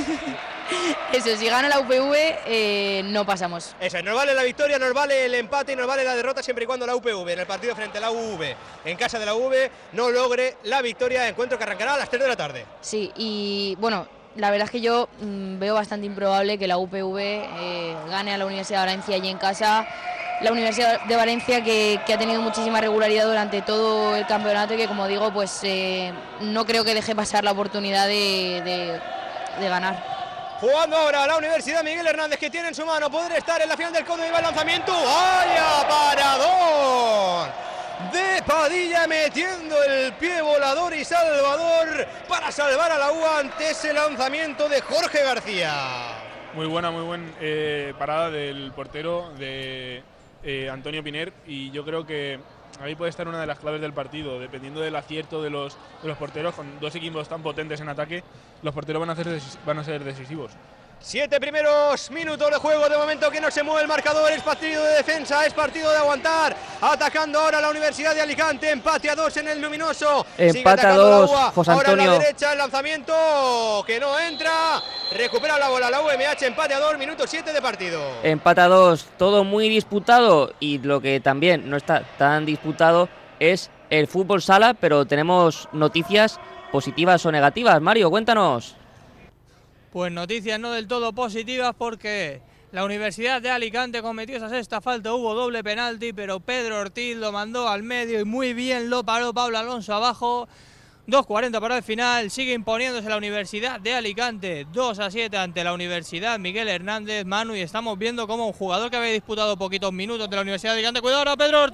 Eso, si gana la U P V, eh, no pasamos. Eso, nos vale la victoria, nos vale el empate y nos vale la derrota siempre y cuando la U P V en el partido frente a la U V en casa de la U V no logre la victoria, encuentro que arrancará a las tres de la tarde. Sí, y bueno, la verdad es que yo mmm, veo bastante improbable que la U P V eh, gane a la Universidad de Valencia allí en casa. La Universidad de Valencia que, que ha tenido muchísima regularidad durante todo el campeonato y que, como digo, pues eh, no creo que deje pasar la oportunidad de, de, de ganar. Jugando ahora la Universidad Miguel Hernández, que tiene en su mano poder estar en la final del CADU y va el lanzamiento. ¡Vaya paradón! de Padilla, metiendo el pie volador y salvador para salvar a la U A ante ese lanzamiento de Jorge García. Muy buena, muy buena eh, parada del portero de eh, Antonio Piner, y yo creo que ahí puede estar una de las claves del partido. Dependiendo del acierto de los, de los porteros, con dos equipos tan potentes en ataque, los porteros van a ser, van a ser decisivos. Siete primeros minutos de juego, de momento que no se mueve el marcador, es partido de defensa, es partido de aguantar, atacando ahora la Universidad de Alicante, empate a dos en el luminoso, empate a dos, José Antonio. Ahora a la derecha el lanzamiento que no entra, recupera la bola la U M H, empate a dos, minuto siete de partido. Empate a dos, todo muy disputado, y lo que también no está tan disputado es el fútbol sala, pero tenemos noticias positivas o negativas. Mario, cuéntanos. Pues noticias no del todo positivas, porque la Universidad de Alicante cometió esa sexta falta, hubo doble penalti, pero Pedro Ortiz lo mandó al medio y muy bien lo paró Pablo Alonso abajo. dos cuarenta para el final, sigue imponiéndose la Universidad de Alicante, dos a siete ante la Universidad Miguel Hernández. Manu, y estamos viendo como un jugador que había disputado poquitos minutos de la Universidad de Alicante, cuidado ahora Pedro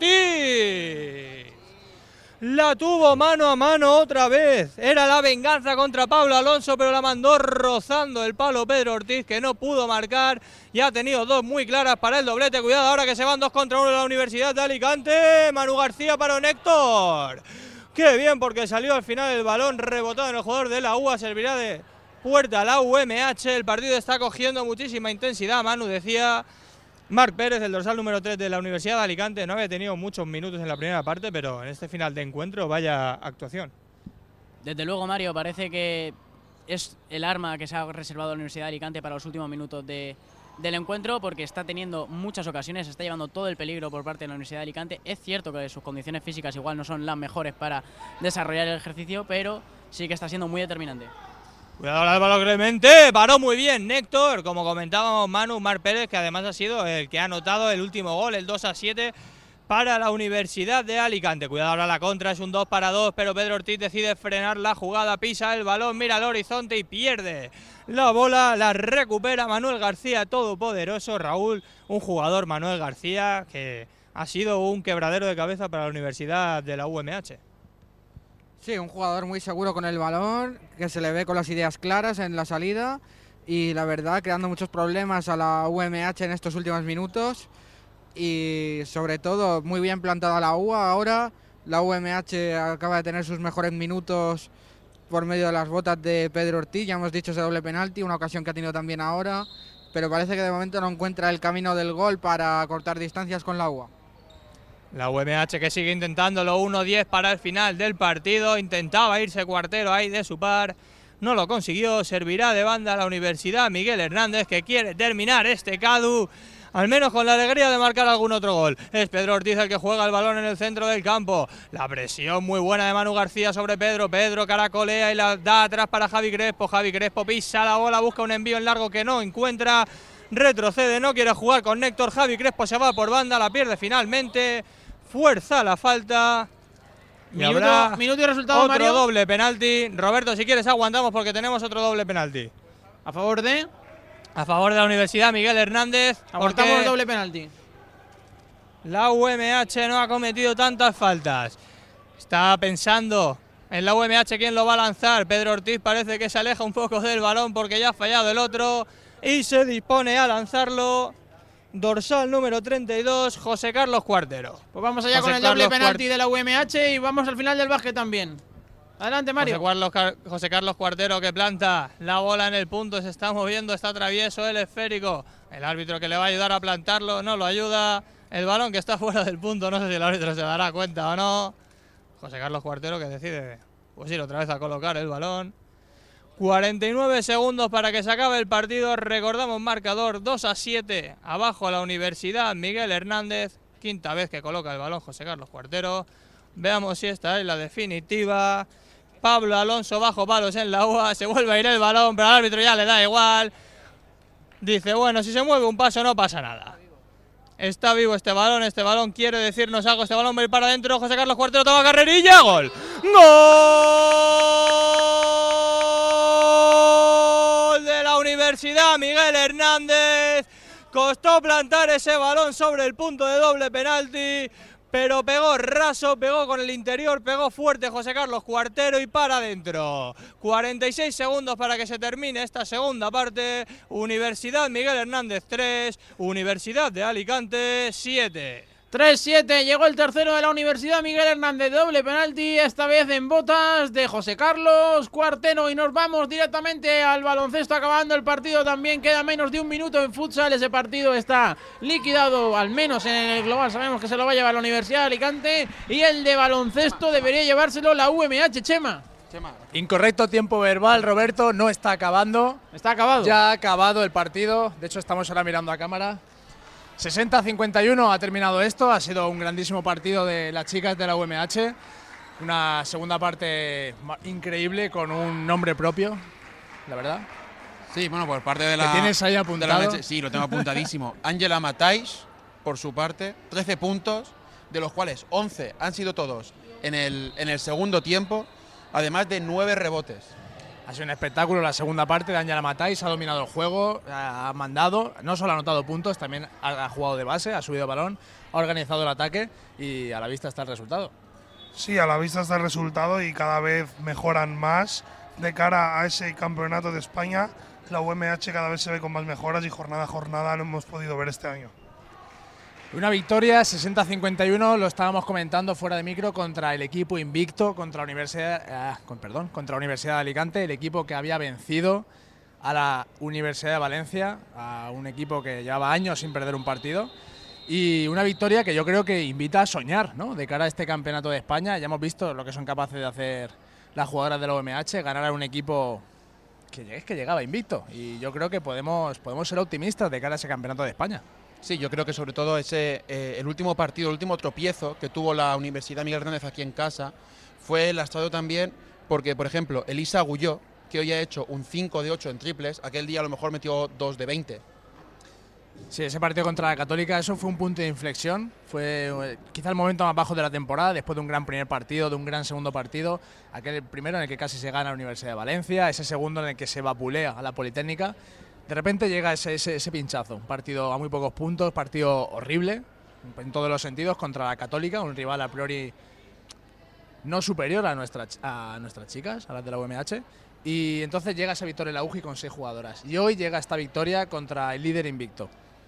Ortiz. La tuvo mano a mano otra vez. Era la venganza contra Pablo Alonso, pero la mandó rozando el palo Pedro Ortiz, que no pudo marcar. Y ha tenido dos muy claras para el doblete. Cuidado ahora que se van dos contra uno de la Universidad de Alicante. Manu García para un Héctor. Qué bien, porque salió al final el balón rebotado en el jugador de la U A. Servirá de puerta a la U M H. El partido está cogiendo muchísima intensidad. Manu decía... Marc Pérez, el dorsal número tres de la Universidad de Alicante, no había tenido muchos minutos en la primera parte, pero en este final de encuentro, vaya actuación. Desde luego, Mario, parece que es el arma que se ha reservado la Universidad de Alicante para los últimos minutos de, del encuentro, porque está teniendo muchas ocasiones, está llevando todo el peligro por parte de la Universidad de Alicante. Es cierto que sus condiciones físicas igual no son las mejores para desarrollar el ejercicio, pero sí que está siendo muy determinante. Cuidado Álvaro Clemente, paró muy bien Néctor, como comentábamos Manu, Marc Pérez, que además ha sido el que ha anotado el último gol, el dos a siete para la Universidad de Alicante. Cuidado ahora la contra, es un dos para dos, pero Pedro Ortiz decide frenar la jugada, pisa el balón, mira al horizonte y pierde la bola, la recupera Manuel García, todopoderoso. Raúl, un jugador, Manuel García, que ha sido un quebradero de cabeza para la Universidad de la U M H. Sí, un jugador muy seguro con el balón, que se le ve con las ideas claras en la salida y la verdad creando muchos problemas a la U M H en estos últimos minutos, y sobre todo muy bien plantada la U A. Ahora la U M H acaba de tener sus mejores minutos por medio de las botas de Pedro Ortiz, ya hemos dicho ese doble penalti, una ocasión que ha tenido también ahora, pero parece que de momento no encuentra el camino del gol para cortar distancias con la U A. La U M H que sigue intentándolo, uno diez para el final del partido, intentaba irse Cuartero ahí de su par, no lo consiguió, servirá de banda a la Universidad Miguel Hernández, que quiere terminar este CADU, al menos con la alegría de marcar algún otro gol. Es Pedro Ortiz el que juega el balón en el centro del campo, la presión muy buena de Manu García sobre Pedro, Pedro caracolea y la da atrás para Javi Crespo, Javi Crespo pisa la bola, busca un envío en largo que no encuentra, retrocede, no quiere jugar con Néctor, Javi Crespo se va por banda, la pierde finalmente. Fuerza la falta. Y minuto, habrá minuto y resultado, otro Mario. doble penalti. Roberto, si quieres aguantamos porque tenemos otro doble penalti. ¿A favor de? A favor de la Universidad Miguel Hernández. Aguantamos el doble penalti. La U M H no ha cometido tantas faltas. Está pensando en la U M H quién lo va a lanzar. Pedro Ortiz parece que se aleja un poco del balón porque ya ha fallado el otro. Y se dispone a lanzarlo. Dorsal número treinta y dos, José Carlos Cuartero. Pues vamos allá José con el Carlos doble penalti de la U M H y vamos al final del básquet también. Adelante, Mario. José Carlos, José Carlos Cuartero que planta la bola en el punto, se está moviendo, está travieso el esférico. El árbitro que le va a ayudar a plantarlo no lo ayuda. El balón que está fuera del punto, no sé si el árbitro se dará cuenta o no. José Carlos Cuartero que decide pues ir otra vez a colocar el balón. cuarenta y nueve segundos para que se acabe el partido. Recordamos marcador dos a siete. Abajo a la Universidad Miguel Hernández. Quinta vez que coloca el balón José Carlos Cuartero. Veamos si esta es la definitiva. Pablo Alonso bajo palos en la U A. Se vuelve a ir el balón, pero al árbitro ya le da igual. Dice, bueno, si se mueve un paso no pasa nada. Está vivo este balón. Este balón quiere decirnos algo. Este balón va a ir para adentro. José Carlos Cuartero toma carrerilla. Gol. ¡Gol! De la Universidad Miguel Hernández. Costó plantar ese balón sobre el punto de doble penalti, pero pegó raso, pegó con el interior, pegó fuerte José Carlos Cuartero y para adentro. cuarenta y seis segundos para que se termine esta segunda parte. Universidad Miguel Hernández tres, Universidad de Alicante siete. tres siete, llegó el tercero de la Universidad Miguel Hernández, doble penalti, esta vez en botas de José Carlos Cuartero, y nos vamos directamente al baloncesto, acabando el partido también, queda menos de un minuto en futsal, ese partido está liquidado, al menos en el global, sabemos que se lo va a llevar la Universidad de Alicante, y el de baloncesto debería llevárselo la U M H, Chema. Incorrecto tiempo verbal, Roberto, no está acabando. ¿Está acabado? Ya ha acabado el partido, de hecho estamos ahora mirando a cámara. sesenta a cincuenta y uno ha terminado esto, ha sido un grandísimo partido de las chicas de la U M H, una segunda parte increíble con un nombre propio, la verdad. Sí, bueno, por parte de la... ¿Lo tienes ahí apuntado? La, sí, lo tengo apuntadísimo. Ángela Matais, por su parte, trece puntos, de los cuales once han sido todos en el, en el segundo tiempo, además de nueve rebotes. Ha sido un espectáculo la segunda parte de Ángela Matais, ha dominado el juego, ha mandado, no solo ha anotado puntos, también ha, ha jugado de base, ha subido balón, ha organizado el ataque y a la vista está el resultado. Sí, a la vista está el resultado y cada vez mejoran más de cara a ese campeonato de España. La U M H cada vez se ve con más mejoras y jornada a jornada lo hemos podido ver este año. Una victoria sesenta a cincuenta y uno, lo estábamos comentando fuera de micro, contra el equipo invicto, contra la Universidad, eh, con, perdón, contra la Universidad de Alicante, el equipo que había vencido a la Universidad de Valencia, a un equipo que llevaba años sin perder un partido. Y una victoria que yo creo que invita a soñar, ¿no?, de cara a este campeonato de España. Ya hemos visto lo que son capaces de hacer las jugadoras de la U M H, ganar a un equipo que es que llegaba invicto. Y yo creo que podemos, podemos ser optimistas de cara a ese campeonato de España. Sí, yo creo que sobre todo ese eh, el último partido, el último tropiezo que tuvo la Universidad Miguel Hernández aquí en casa fue lastrado también porque, por ejemplo, Elisa Agulló, que hoy ha hecho un cinco de ocho en triples, aquel día a lo mejor metió dos de veinte. Sí, ese partido contra la Católica, eso fue un punto de inflexión, fue eh, quizá el momento más bajo de la temporada, después de un gran primer partido, de un gran segundo partido, aquel primero en el que casi se gana la Universidad de Valencia, ese segundo en el que se vapulea a la Politécnica. De repente llega ese, ese, ese pinchazo, un partido a muy pocos puntos, partido horrible en todos los sentidos contra la Católica, un rival a priori no superior a, nuestra, a nuestras chicas, a las de la U M H, y entonces llega esa victoria en la U J I con seis jugadoras, y hoy llega esta victoria contra el líder invicto.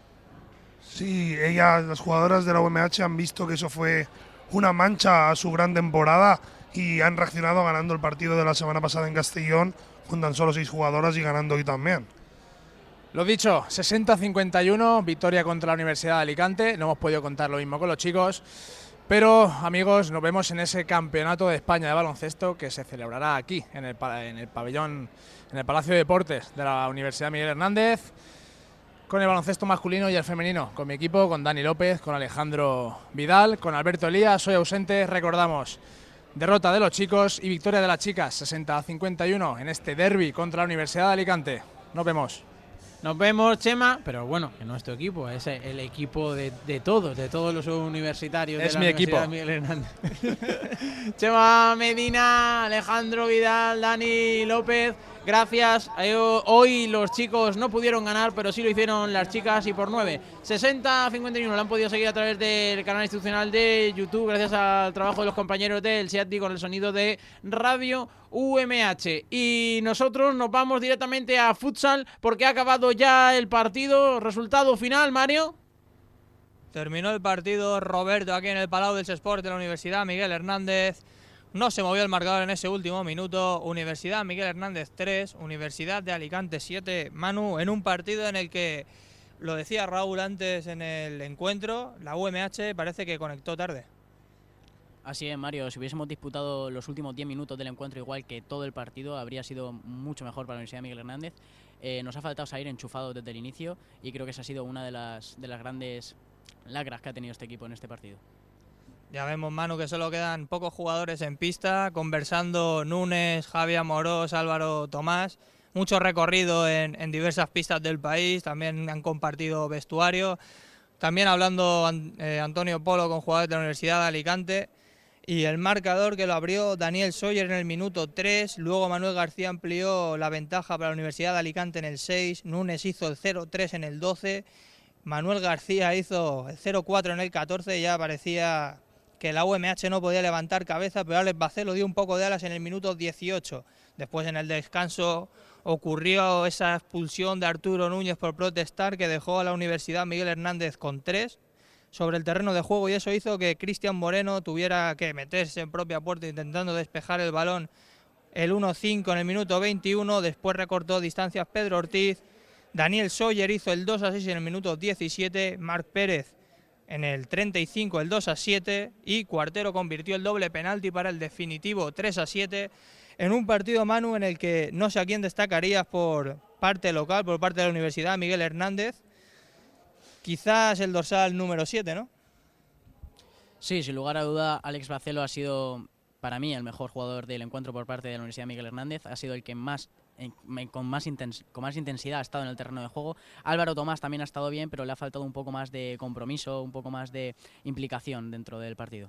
Sí, ellas, las jugadoras de la U M H han visto que eso fue una mancha a su gran temporada y han reaccionado ganando el partido de la semana pasada en Castellón con tan solo seis jugadoras y ganando hoy también. Lo dicho, sesenta a cincuenta y uno, victoria contra la Universidad de Alicante. No hemos podido contar lo mismo con los chicos, pero amigos, nos vemos en ese campeonato de España de baloncesto que se celebrará aquí, en el, en el pabellón, en el Palacio de Deportes de la Universidad Miguel Hernández, con el baloncesto masculino y el femenino, con mi equipo, con Dani López, con Alejandro Vidal, con Alberto Elías. Soy ausente, recordamos, derrota de los chicos y victoria de las chicas, sesenta a cincuenta y uno en este derbi contra la Universidad de Alicante. Nos vemos. Nos vemos, Chema, pero bueno, que nuestro equipo es el equipo de, de todos, de todos los universitarios es de la mi Universidad equipo. Miguel Hernández. Chema Medina, Alejandro Vidal, Dani López, gracias. Hoy los chicos no pudieron ganar, pero sí lo hicieron las chicas y por nueve. sesenta a cincuenta y uno lo han podido seguir a través del canal institucional de YouTube, gracias al trabajo de los compañeros del SEATI con el sonido de Radio U M H. Y nosotros nos vamos directamente a futsal porque ha acabado ya el partido. Resultado final, Mario. Terminó el partido, Roberto, aquí en el Palau dels Esports de la Universidad Miguel Hernández. No se movió el marcador en ese último minuto. Universidad Miguel Hernández tres, Universidad de Alicante siete. Manu, en un partido en el que, lo decía Raúl antes en el encuentro, la U M H parece que conectó tarde. Así es, Mario. Si hubiésemos disputado los últimos diez minutos del encuentro igual que todo el partido, habría sido mucho mejor para la Universidad Miguel Hernández. Eh, nos ha faltado salir enchufados desde el inicio y creo que esa ha sido una de las, de las grandes lacras que ha tenido este equipo en este partido. Ya vemos, Manu, que solo quedan pocos jugadores en pista, conversando Núñez, Javi Amorós, Álvaro Tomás. Mucho recorrido en, en diversas pistas del país, también han compartido vestuario. También hablando eh, Antonio Polo con jugadores de la Universidad de Alicante. Y el marcador que lo abrió Daniel Sawyer en el minuto tres, luego Manuel García amplió la ventaja para la Universidad de Alicante en el seis, Núñez hizo el cero tres en el doce, Manuel García hizo el cero cuatro en el catorce, ya parecía que la U M H no podía levantar cabeza, pero Alex Bacelo dio un poco de alas en el minuto dieciocho. Después en el descanso ocurrió esa expulsión de Arturo Núñez por protestar que dejó a la Universidad Miguel Hernández con tres sobre el terreno de juego, y eso hizo que Cristian Moreno tuviera que meterse en propia puerta intentando despejar el balón el uno cinco en el minuto veintiuno. Después recortó distancias Pedro Ortiz, Daniel Sawyer hizo el dos a seis en el minuto diecisiete, Marc Pérez en el treinta y cinco el dos a siete y Cuartero convirtió el doble penalti para el definitivo tres a siete en un partido, Manu, en el que no sé a quién destacarías por parte local, por parte de la Universidad Miguel Hernández. Quizás el dorsal número siete, ¿no? Sí, sin lugar a duda, Alex Bacelo ha sido para mí el mejor jugador del encuentro por parte de la Universidad Miguel Hernández. Ha sido el que más en, con, más intens, con más intensidad ha estado en el terreno de juego. Álvaro Tomás también ha estado bien, pero le ha faltado un poco más de compromiso, un poco más de implicación dentro del partido.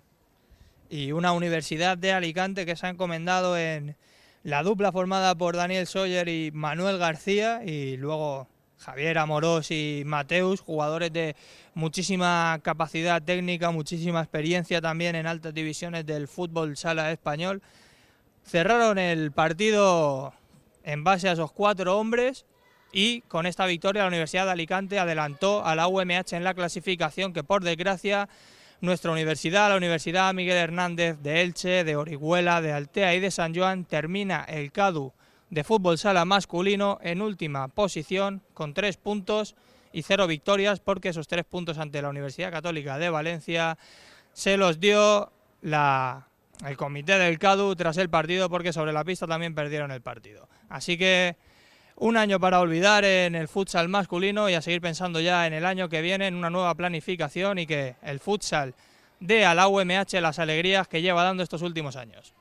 Y una Universidad de Alicante que se ha encomendado en la dupla formada por Daniel Sawyer y Manuel García, y luego Javier Amorós y Mateus, jugadores de muchísima capacidad técnica, muchísima experiencia también en altas divisiones del fútbol sala español. Cerraron el partido en base a esos cuatro hombres y con esta victoria la Universidad de Alicante adelantó a la U M H en la clasificación, que por desgracia nuestra universidad, la Universidad Miguel Hernández de Elche, de Orihuela, de Altea y de San Joan, termina el CADU de fútbol sala masculino en última posición con tres puntos y cero victorias, porque esos tres puntos ante la Universidad Católica de Valencia se los dio la, el comité del CADU tras el partido, porque sobre la pista también perdieron el partido. Así que un año para olvidar en el futsal masculino y a seguir pensando ya en el año que viene, en una nueva planificación, y que el futsal dé a la U M H las alegrías que lleva dando estos últimos años.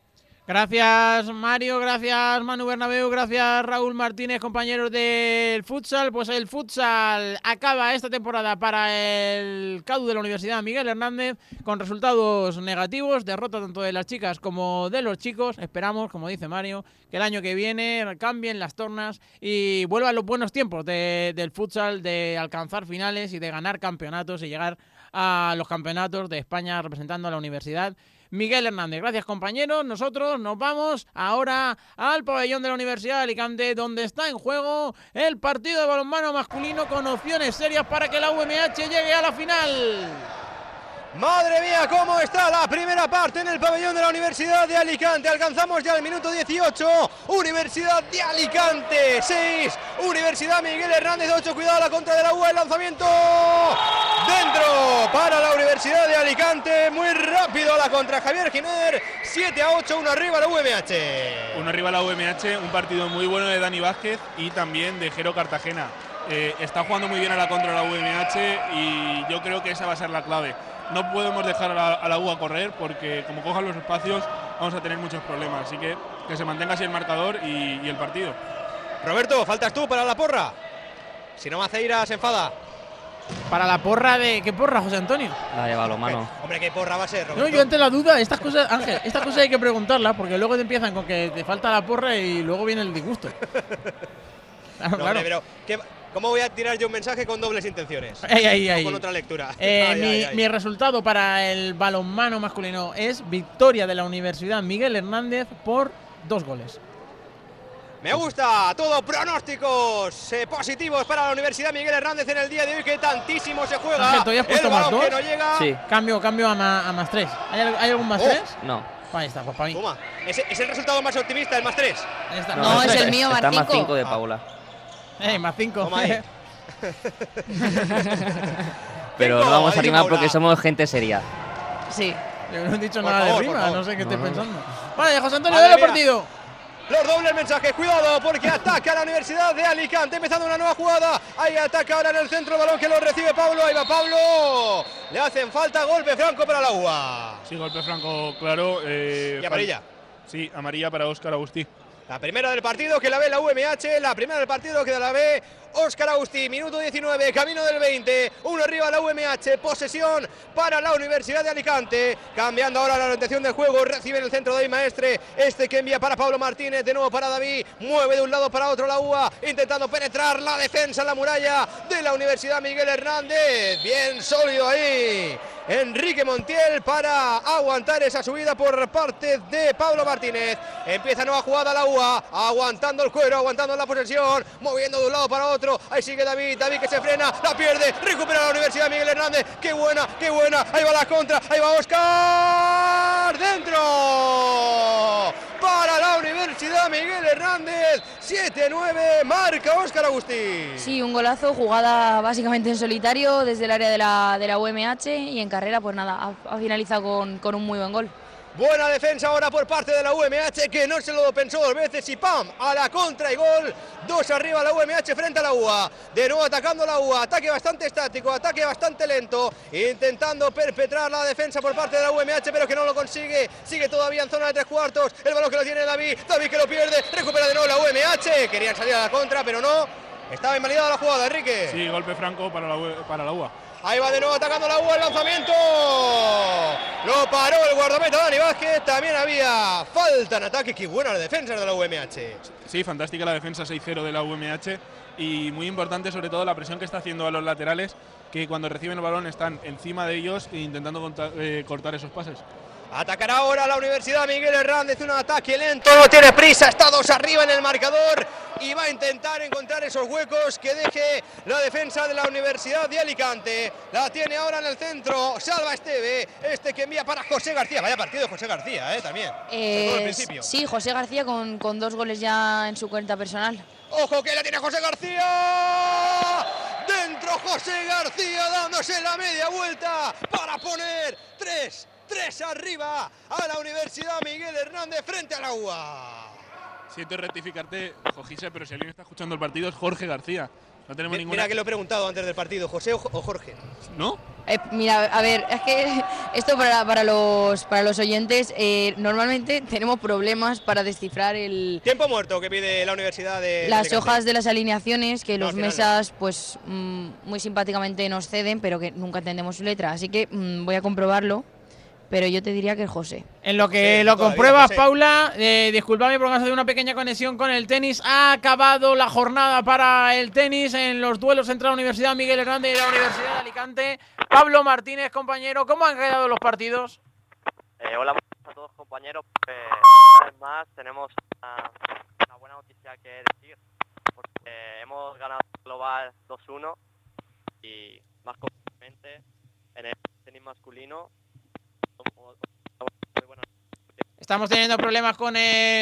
Gracias Mario, gracias Manu Bernabéu, gracias Raúl Martínez, compañeros del futsal. Pues el futsal acaba esta temporada para el CADU de la Universidad Miguel Hernández con resultados negativos, derrota tanto de las chicas como de los chicos. Esperamos, como dice Mario, que el año que viene cambien las tornas y vuelvan los buenos tiempos de, del futsal, de alcanzar finales y de ganar campeonatos y llegar a los campeonatos de España representando a la Universidad Miguel Hernández. Gracias, compañeros. Nosotros nos vamos ahora al pabellón de la Universidad de Alicante, donde está en juego el partido de balonmano masculino con opciones serias para que la U M H llegue a la final. Madre mía, cómo está la primera parte en el pabellón de la Universidad de Alicante. Alcanzamos ya el minuto dieciocho. Universidad de Alicante seis, Universidad Miguel Hernández ocho. Cuidado a la contra de la U, el lanzamiento dentro para la Universidad de Alicante. Muy rápido a la contra Javier Giner. siete a ocho, uno arriba la U M H. Uno arriba la U M H, un partido muy bueno de Dani Vázquez y también de Jero Cartagena. Eh, está jugando muy bien a la contra la U M H y yo creo que esa va a ser la clave. No podemos dejar a la, a la U a correr, porque como cojan los espacios vamos a tener muchos problemas. Así que que se mantenga así el marcador y, y el partido. Roberto, faltas tú para la porra. Si no, Maceira se enfada. Para la porra de... ¿Qué porra, José Antonio? La de balonmano. Hombre, ¿qué porra va a ser, Roberto? No, yo ante la duda, estas cosas, Ángel, estas cosas hay que preguntarlas, porque luego te empiezan con que te falta la porra y luego viene el disgusto. Claro, no, claro. Hombre, pero ¿qué, ¿cómo voy a tirar yo un mensaje con dobles intenciones? Ay, ay, ay. O con otra lectura. Eh, ay, mi, ay, ay. mi resultado para el balonmano masculino es victoria de la Universidad Miguel Hernández por dos goles. Me gusta, todo pronósticos eh, positivos para la Universidad Miguel Hernández en el día de hoy, que tantísimo se juega. Ángel, ¿tú ya has puesto el más balón dos? que no llega. Sí. Cambio, cambio a, ma, a más tres. ¿Hay, ¿Hay algún más Oh. tres? No. Ahí está, pues para mí. Toma, ¿Es, es el resultado más optimista, el más tres. Ahí está. No, No, es es el mío, más Está más cinco. cinco de Paula. Eh, más cinco. Toma ahí. Pero Cinco, no vamos a ahí, rimar Paula. porque somos gente seria. Sí. Yo no he dicho Por nada favor, de por rima, favor. no sé qué estoy No. pensando. Vale, José Antonio, Madre dale el mía. partido. Los dobles mensajes, cuidado, porque ataca la Universidad de Alicante, empezando una nueva jugada. Ahí ataca ahora en el centro, balón que lo recibe Pablo. Ahí va Pablo. Le hacen falta, golpe franco para la U A. Sí, golpe franco, claro. Eh, Y amarilla. Sí, amarilla para Óscar Agustí. La primera del partido que la ve la U M H, la primera del partido que la ve Óscar Agustí, minuto diecinueve, camino del veinte, uno arriba la U M H, posesión para la Universidad de Alicante, cambiando ahora la orientación del juego, recibe en el centro David Maestre, este que envía para Pablo Martínez, de nuevo para David, mueve de un lado para otro la U A, intentando penetrar la defensa en la muralla de la Universidad Miguel Hernández, bien sólido ahí Enrique Montiel para aguantar esa subida por parte de Pablo Martínez. Empieza nueva jugada la U A, aguantando el cuero, aguantando la posesión, moviendo de un lado para otro. Ahí sigue David, David que se frena, la pierde, recupera la Universidad Miguel Hernández. Qué buena, qué buena, ahí va la contra, ahí va Óscar, dentro para la Universidad Miguel Hernández. Siete nueve, marca Óscar Agustín. Sí, un golazo, jugada básicamente en solitario desde el área de la, de la U M H, y en carrera pues nada, ha, ha finalizado con, con un muy buen gol. Buena defensa ahora por parte de la U M H, que no se lo pensó dos veces, y ¡pam! A la contra y gol. Dos arriba la U M H frente a la U A. De nuevo atacando la U A. Ataque bastante estático, ataque bastante lento. Intentando perpetrar la defensa por parte de la U M H, pero que no lo consigue. Sigue todavía en zona de tres cuartos. El balón que lo tiene David. David que lo pierde. Recupera de nuevo la U M H. Querían salir a la contra, pero no. Estaba invalidada la jugada, Enrique. Sí, golpe franco para la, para la U A. Ahí va de nuevo atacando la U A, el lanzamiento. Lo paró el guardameta Dani Vázquez. También había falta en ataque. Qué buena la defensa de la U M H. Sí, fantástica la defensa seis cero de la U M H. Y muy importante sobre todo la presión que está haciendo a los laterales, que cuando reciben el balón están encima de ellos e intentando contar, eh, cortar esos pases. Atacará ahora la Universidad Miguel Hernández, un ataque lento, no tiene prisa, está dos arriba en el marcador y va a intentar encontrar esos huecos que deje la defensa de la Universidad de Alicante. La tiene ahora en el centro, Salva Esteve, este que envía para José García. Vaya partido de José García, eh, también. Eh, sí, José García con, con dos goles ya en su cuenta personal. ¡Ojo que la tiene José García! Dentro José García dándose la media vuelta para poner tres. Tres arriba a la Universidad Miguel Hernández frente a la U A. Siento rectificarte, Jojise, pero si alguien está escuchando el partido es Jorge García. No tenemos Mira ninguna... que lo he preguntado antes del partido, José o Jorge. ¿No? Eh, mira, a ver, es que esto para, para, los, para los oyentes, eh, normalmente tenemos problemas para descifrar el... Tiempo muerto que pide la Universidad de... Las Alicante. hojas de las alineaciones que No, los al final mesas pues mmm, muy simpáticamente nos ceden, pero que nunca entendemos su letra. Así que mmm, voy a comprobarlo. Pero yo te diría que es José. En lo que Sí, lo todavía, compruebas, José. Paula, eh, disculpadme por caso de una pequeña conexión con el tenis. Ha acabado la jornada para el tenis en los duelos entre la Universidad Miguel Hernández y la Universidad de Alicante. Pablo Martínez, compañero, ¿cómo han quedado los partidos? Eh, hola a todos, compañeros. Pues, una vez más tenemos una, una buena noticia que decir, porque hemos ganado el global dos uno y más concretamente en el tenis masculino. Estamos teniendo problemas con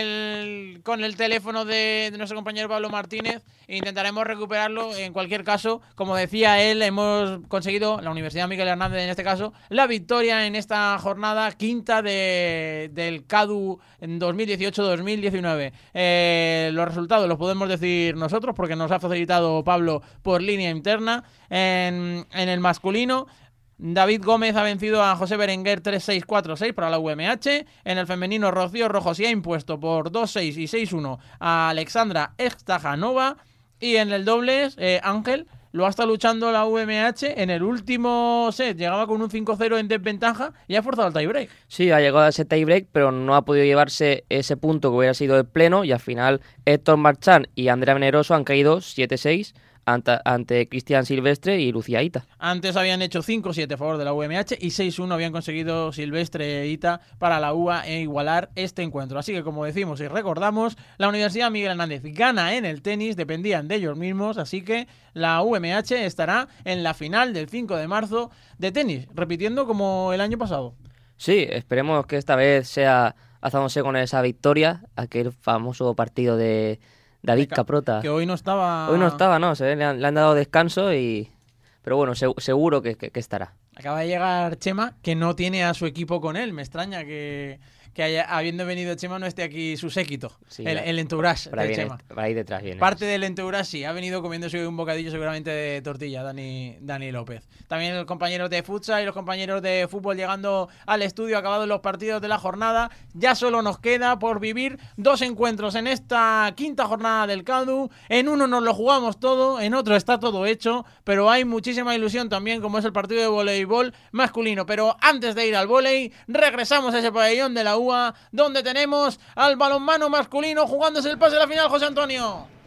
el con el teléfono de, de nuestro compañero Pablo Martínez e intentaremos recuperarlo. En cualquier caso, como decía él, hemos conseguido, la Universidad Miguel Hernández en este caso, la victoria en esta jornada quinta de, del CADU en dos mil dieciocho dos mil diecinueve. Eh, los resultados los podemos decir nosotros porque nos ha facilitado Pablo por línea interna. En, en el masculino, David Gómez ha vencido a José Berenguer tres seis cuatro seis para la U M H. En el femenino, Rocío Rojo se ha impuesto por dos seis y seis uno a Alexandra Estajanova. Y en el dobles, eh, Ángel lo ha estado luchando la U M H. En el último set llegaba con un cinco cero en desventaja y ha forzado el tiebreak. Sí, ha llegado a ese tiebreak, pero no ha podido llevarse ese punto que hubiera sido el pleno. Y al final Héctor Marchán y Andrea Veneroso han caído siete seis ante, ante Cristian Silvestre y Lucía Ita. Antes habían hecho cinco siete a favor de la U M H y seis uno habían conseguido Silvestre e Ita para la U A e igualar este encuentro. Así que, como decimos y recordamos, la Universidad Miguel Hernández gana en el tenis, dependían de ellos mismos, así que la U M H estará en la final del cinco de marzo de tenis, repitiendo como el año pasado. Sí, esperemos que esta vez sea alzándose con esa victoria, aquel famoso partido de David Caprota. Que hoy no estaba... Hoy no estaba, no, se, le, han, le han dado descanso y... Pero bueno, se, seguro que, que, que estará. Acaba de llegar Chema, que no tiene a su equipo con él. Me extraña que, que haya, habiendo venido Chema, no esté aquí su séquito. Sí, el, el entourage de Chema. Por ahí detrás viene. Parte del entourage, sí. Ha venido comiéndose un bocadillo seguramente de tortilla, Dani, Dani López. También los compañeros de futsal y los compañeros de fútbol llegando al estudio, acabados los partidos de la jornada. Ya solo nos queda por vivir dos encuentros en esta quinta jornada del CADU. En uno nos lo jugamos todo, en otro está todo hecho, pero hay muchísima ilusión también, como es el partido de voleibol masculino. Pero antes de ir al vóley, regresamos a ese pabellón de la U A, donde tenemos al balonmano masculino jugándose el pase a la final, José Antonio.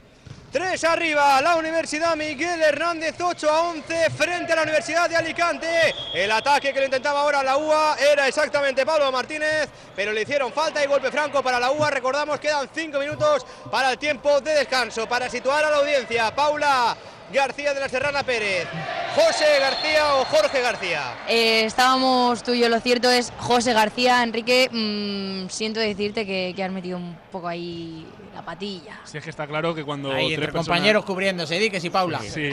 tres arriba la Universidad Miguel Hernández, ocho a once frente a la Universidad de Alicante. El ataque que lo intentaba ahora la U A era exactamente Pablo Martínez, pero le hicieron falta y golpe franco para la U A. Recordamos, quedan cinco minutos para el tiempo de descanso. Para situar a la audiencia, Paula García de la Serrana Pérez, José García o Jorge García. Eh, estábamos tú y yo, lo cierto es José García. Enrique, mmm, siento decirte que, que has metido un poco ahí la patilla. Si es que está claro que cuando ahí, tres entre personas... compañeros cubriéndose, di que sí, Paula. Sí.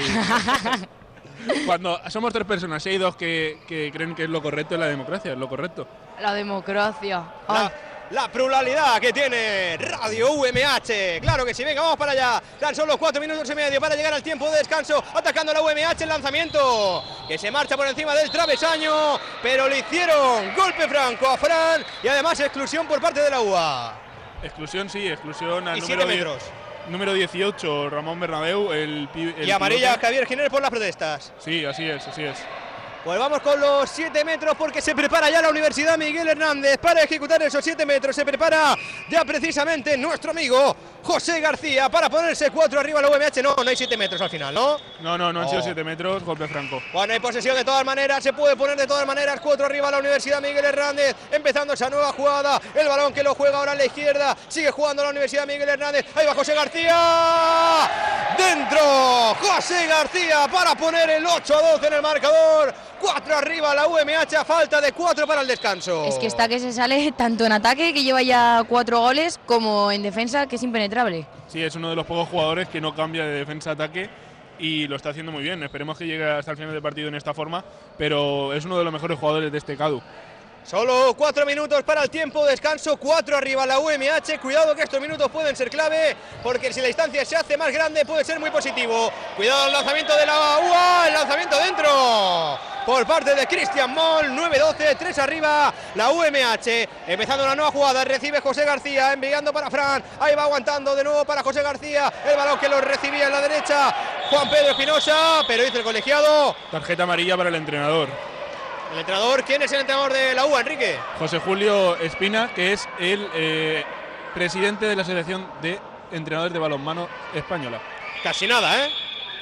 Cuando somos tres personas y hay dos que, que creen que es lo correcto, es la democracia, es lo correcto. La democracia. La, la pluralidad que tiene Radio U M H. Claro que sí, venga, vamos para allá. Tan solo cuatro minutos y medio para llegar al tiempo de descanso. Atacando la U M H, el lanzamiento que se marcha por encima del travesaño, pero le hicieron golpe franco a Fran y además exclusión por parte de la U A. Exclusión, sí, exclusión al y número, metros. número dieciocho, Ramón Bernabéu. El, el y amarilla piloto. Javier Giner por las protestas. Sí, así es, así es. Pues vamos con los siete metros porque se prepara ya la Universidad Miguel Hernández para ejecutar esos siete metros. Se prepara ya precisamente nuestro amigo José García para ponerse cuatro arriba la U M H. No, no hay siete metros al final, ¿no? No, no, no han Oh. sido siete metros, golpe franco. Bueno, hay posesión de todas maneras, se puede poner de todas maneras cuatro arriba la Universidad Miguel Hernández, empezando esa nueva jugada, el balón que lo juega ahora a la izquierda, sigue jugando la Universidad Miguel Hernández, ahí va José García, dentro, José García para poner el ocho a dos en el marcador, cuatro arriba la U M H a falta de cuatro para el descanso. Es que está que se sale tanto en ataque, que lleva ya cuatro goles, como en defensa, que es impenetrable. Sí, es uno de los pocos jugadores que no cambia de defensa a ataque y lo está haciendo muy bien. Esperemos que llegue hasta el final del partido en esta forma, pero es uno de los mejores jugadores de este C A D U. Solo cuatro minutos para el tiempo de descanso, cuatro arriba la U M H. Cuidado que estos minutos pueden ser clave, porque si la distancia se hace más grande puede ser muy positivo. Cuidado el lanzamiento de la U A, el lanzamiento dentro por parte de Cristian Moll, nueve doce, tres arriba la U M H. Empezando una nueva jugada, recibe José García, enviando para Fran, ahí va aguantando de nuevo para José García, el balón que lo recibía en la derecha Juan Pedro Espinosa, pero dice el colegiado. Tarjeta amarilla para el entrenador. El entrenador, ¿quién es el entrenador de la U A, Enrique? José Julio Espina, que es el eh, presidente de la Asociación de Entrenadores de Balonmano Española. Casi nada, ¿eh?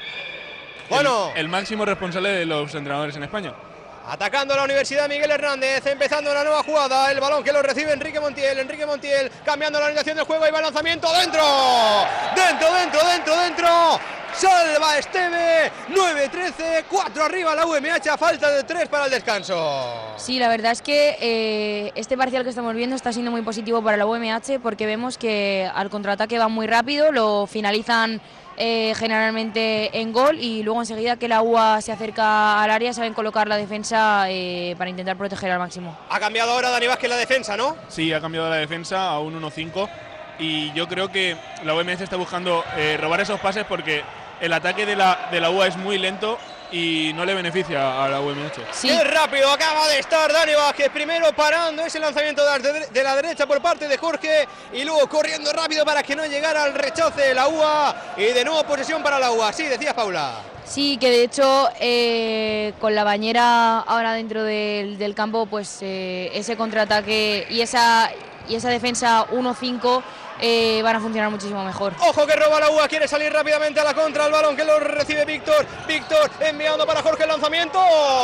Bueno. El, el máximo responsable de los entrenadores en España. Atacando la Universidad Miguel Hernández, empezando una nueva jugada, el balón que lo recibe Enrique Montiel, Enrique Montiel cambiando la orientación del juego y va el lanzamiento dentro, dentro, dentro, dentro, dentro, salva Esteve, nueve trece, cuatro arriba la U M H a falta de tres para el descanso. Sí, la verdad es que eh, este parcial que estamos viendo está siendo muy positivo para la U M H, porque vemos que al contraataque va muy rápido, lo finalizan Eh, generalmente en gol y luego enseguida que la U A se acerca al área saben colocar la defensa eh, para intentar proteger al máximo. Ha cambiado ahora Dani Vázquez la defensa, ¿no? Sí, ha cambiado la defensa a un uno cinco y yo creo que la U M H está buscando eh, robar esos pases porque el ataque de la, de la U A es muy lento y no le beneficia a la U M H. Sí. Qué rápido acaba de estar Dani Vázquez, primero parando ese lanzamiento de la derecha por parte de Jorge y luego corriendo rápido para que no llegara al rechace de la U A y de nuevo posesión para la U A. Sí, decías, Paula. Sí, que de hecho eh, con la bañera ahora dentro del, del campo, pues eh, ese contraataque y esa, y esa defensa uno cinco Eh, van a funcionar muchísimo mejor. Ojo que roba la U A, quiere salir rápidamente a la contra, el balón que lo recibe Víctor, Víctor enviando para Jorge el lanzamiento,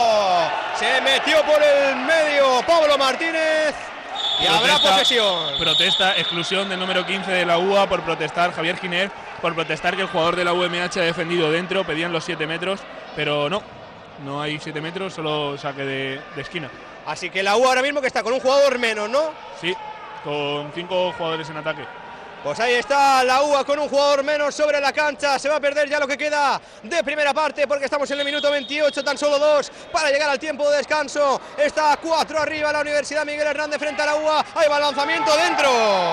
se metió por el medio Pablo Martínez y protesta, habrá posesión. Protesta, exclusión del número quince de la U A por protestar, Javier Giner, por protestar que el jugador de la U M H ha defendido dentro, pedían los siete metros, pero no, no hay siete metros, solo saque de, de esquina. Así que la U A ahora mismo que está con un jugador menos, ¿no? Sí, con cinco jugadores en ataque. Pues ahí está la U A con un jugador menos sobre la cancha. Se va a perder ya lo que queda de primera parte porque estamos en el minuto veintiocho, tan solo dos para llegar al tiempo de descanso. Está cuatro arriba la Universidad Miguel Hernández frente a la U A. Ahí va el lanzamiento dentro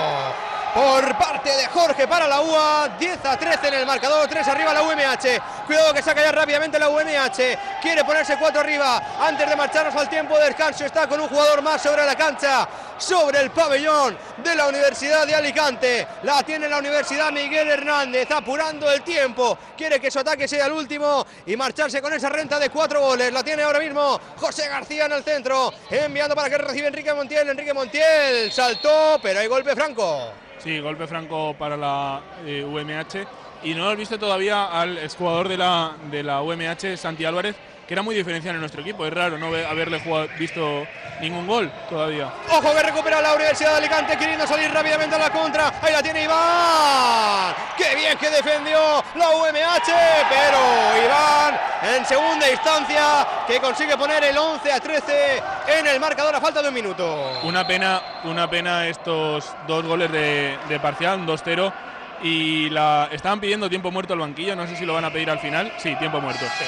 por parte de Jorge para la U A. diez a trece en el marcador, tres arriba la U M H. Cuidado que saca ya rápidamente la U M H. Quiere ponerse cuatro arriba antes de marcharnos al tiempo de descanso. Está con un jugador más sobre la cancha, sobre el pabellón de la Universidad de Alicante. La tiene la Universidad Miguel Hernández, apurando el tiempo. Quiere que su ataque sea el último y marcharse con esa renta de cuatro goles. La tiene ahora mismo José García en el centro, enviando para que reciba Enrique Montiel. Enrique Montiel saltó, pero hay golpe franco. Sí, golpe franco para la eh, U M H Y no hemos visto todavía al exjugador de la, de la U M H, Santi Álvarez, que era muy diferencial en nuestro equipo. Es raro no haberle jugado, visto ningún gol todavía. Ojo que recupera la Universidad de Alicante, queriendo salir rápidamente a la contra. Ahí la tiene Iván. ¡Qué bien que defendió la U M H! Pero Iván, en segunda instancia, que consigue poner el once a trece en el marcador a falta de un minuto. Una pena, una pena estos dos goles de, de parcial, un dos cero. Y la estaban pidiendo tiempo muerto al banquillo. No sé si lo van a pedir al final. Sí, tiempo muerto. Sí.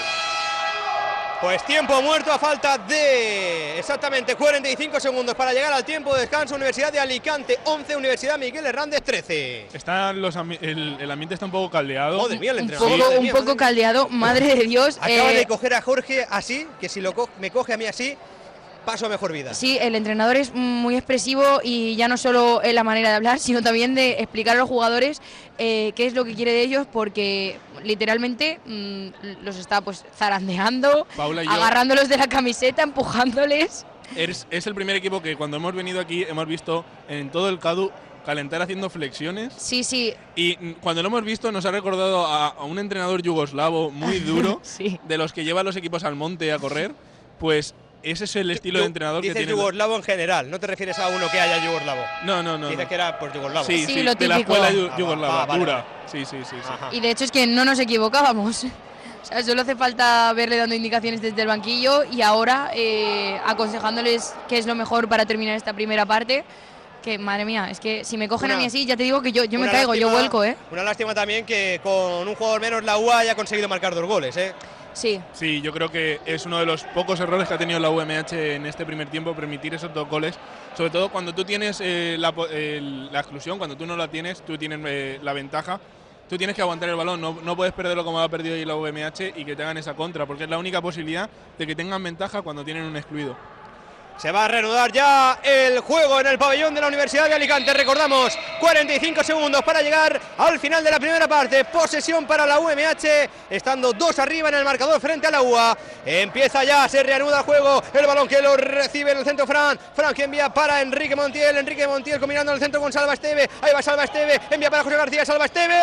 Pues tiempo muerto a falta de exactamente cuarenta y cinco segundos para llegar al tiempo de descanso. Universidad de Alicante once, Universidad Miguel Hernández trece. Están los el, el ambiente está un poco caldeado. Madre mía, el Un entrenador. poco, Madre un mía, poco madre mía. caldeado, madre de Dios. Acaba eh, de coger a Jorge así, que si lo co me coge a mí así, paso a mejor vida. Sí, el entrenador es muy expresivo y ya no solo en la manera de hablar, sino también de explicar a los jugadores eh, qué es lo que quiere de ellos, porque literalmente mmm, los está pues zarandeando, Paula y yo- agarrándolos de la camiseta, empujándoles. Es, es el primer equipo que cuando hemos venido aquí hemos visto en todo el CADU calentar haciendo flexiones. Sí, sí. Y mm, cuando lo hemos visto nos ha recordado a, a un entrenador yugoslavo muy duro, Sí. de los que lleva a los equipos al monte a correr. Pues ese es el estilo Yu- de entrenador que Dices tiene. yugoslavo en general, no te refieres a uno que haya yugoslavo. No, no, no. Dices no. que era por yugoslavo. Sí, Sí, sí, lo de la típico. escuela yu- Ah, va, yugoslava, va, vale, dura. vale. Sí, sí, sí. sí. Y de hecho es que no nos equivocábamos. O sea, solo hace falta verle dando indicaciones desde el banquillo y ahora eh, aconsejándoles qué es lo mejor para terminar esta primera parte. Que madre mía, es que si me cogen Una- a mí así, ya te digo que yo, yo me Una caigo, yo lástima- vuelco, ¿eh? Una lástima también que con un jugador menos la U A haya conseguido marcar dos goles, ¿eh? Sí. Sí, yo creo que es uno de los pocos errores que ha tenido la U M H en este primer tiempo, permitir esos dos goles. Sobre todo cuando tú tienes eh, la, po- el- la exclusión, cuando tú no la tienes, tú tienes eh, la ventaja. Tú tienes que aguantar el balón, no, no puedes perderlo como ha perdido hoy la U M H y que te hagan esa contra, porque es la única posibilidad de que tengan ventaja cuando tienen un excluido. Se va a reanudar ya el juego en el pabellón de la Universidad de Alicante. Recordamos, cuarenta y cinco segundos para llegar al final de la primera parte. Posesión para la U M H, estando dos arriba en el marcador frente a la U A. Empieza ya, se reanuda el juego. El balón que lo recibe en el centro Fran. Fran que envía para Enrique Montiel. Enrique Montiel combinando en el centro con Salva Esteve. Ahí va Salva Esteve, envía para José García. Salva Esteve.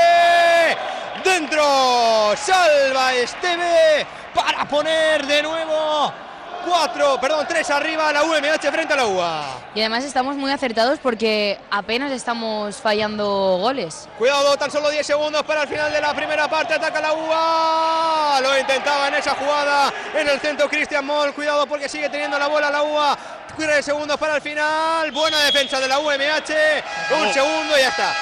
Dentro. Salva Esteve para poner de nuevo cuatro, perdón, tres arriba la U M H frente a la U A. Y además estamos muy acertados porque apenas estamos fallando goles. Cuidado, tan solo diez segundos para el final de la primera parte. Ataca la U A. Lo intentaba en esa jugada en el centro Cristian Moll. Cuidado porque sigue teniendo la bola la U A. tres segundos para el final. Buena defensa de la U M H. Un segundo y ya está.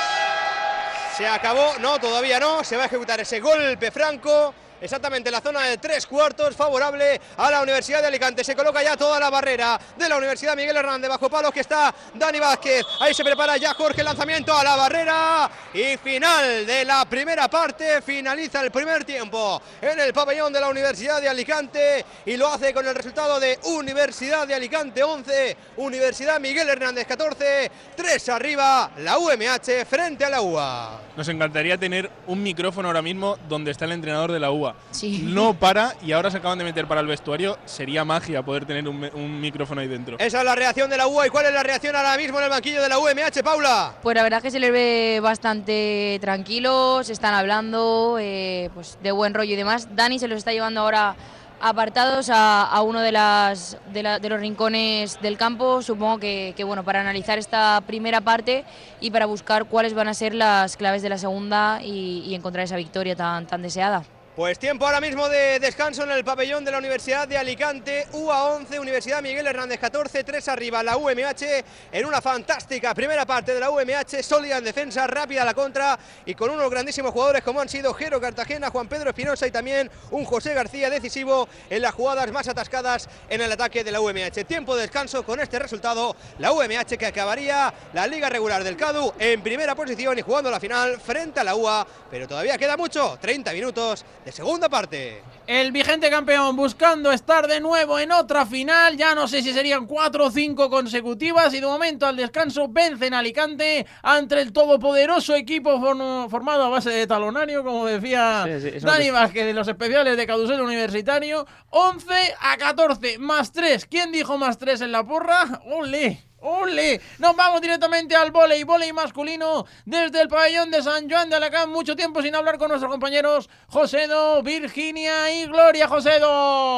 Se acabó. No, todavía no. Se va a ejecutar ese golpe franco. Exactamente en la zona de tres cuartos, favorable a la Universidad de Alicante. Se coloca ya toda la barrera de la Universidad Miguel Hernández. Bajo palos que está Dani Vázquez. Ahí se prepara ya Jorge, lanzamiento a la barrera. Y final de la primera parte. Finaliza el primer tiempo en el pabellón de la Universidad de Alicante. Y lo hace con el resultado de Universidad de Alicante once, Universidad Miguel Hernández catorce. tres arriba la U M H frente a la U A. Nos encantaría tener un micrófono ahora mismo donde está el entrenador de la U A. Sí. No para y ahora se acaban de meter para el vestuario. Sería magia poder tener un, un micrófono ahí dentro. Esa es la reacción de la U A. ¿Y cuál es la reacción ahora mismo en el banquillo de la U M H, Paula? Pues la verdad es que se les ve bastante tranquilos, están hablando eh, pues de buen rollo y demás. Dani se los está llevando ahora apartados a, a uno de, las, de, la, de los rincones del campo, supongo que, que bueno, para analizar esta primera parte y para buscar cuáles van a ser las claves de la segunda y, y encontrar esa victoria tan, tan deseada. Pues tiempo ahora mismo de descanso en el pabellón de la Universidad de Alicante. U A once, Universidad Miguel Hernández catorce, tres arriba la U M H en una fantástica primera parte de la U M H, sólida en defensa, rápida a la contra y con unos grandísimos jugadores como han sido Jero Cartagena, Juan Pedro Espinosa y también un José García decisivo en las jugadas más atascadas en el ataque de la U M H. Tiempo de descanso con este resultado, la U M H que acabaría la liga regular del CADU en primera posición y jugando la final frente a la U A, pero todavía queda mucho, treinta minutos de segunda parte. El vigente campeón buscando estar de nuevo en otra final, ya no sé si serían cuatro o cinco consecutivas y de momento al descanso vencen Alicante ante el todopoderoso equipo form formado a base de talonario, como decía Sí, sí, eso Dani es- Vázquez de los especiales de Cadusel Universitario, once a catorce, más tres. ¿Quién dijo más tres en la porra? ¡Ole! ¡Ole! Nos vamos directamente al vóley, vóley masculino, desde el pabellón de San Joan de Alacant. Mucho tiempo sin hablar con nuestros compañeros Josedo, Virginia y Gloria. Josedo.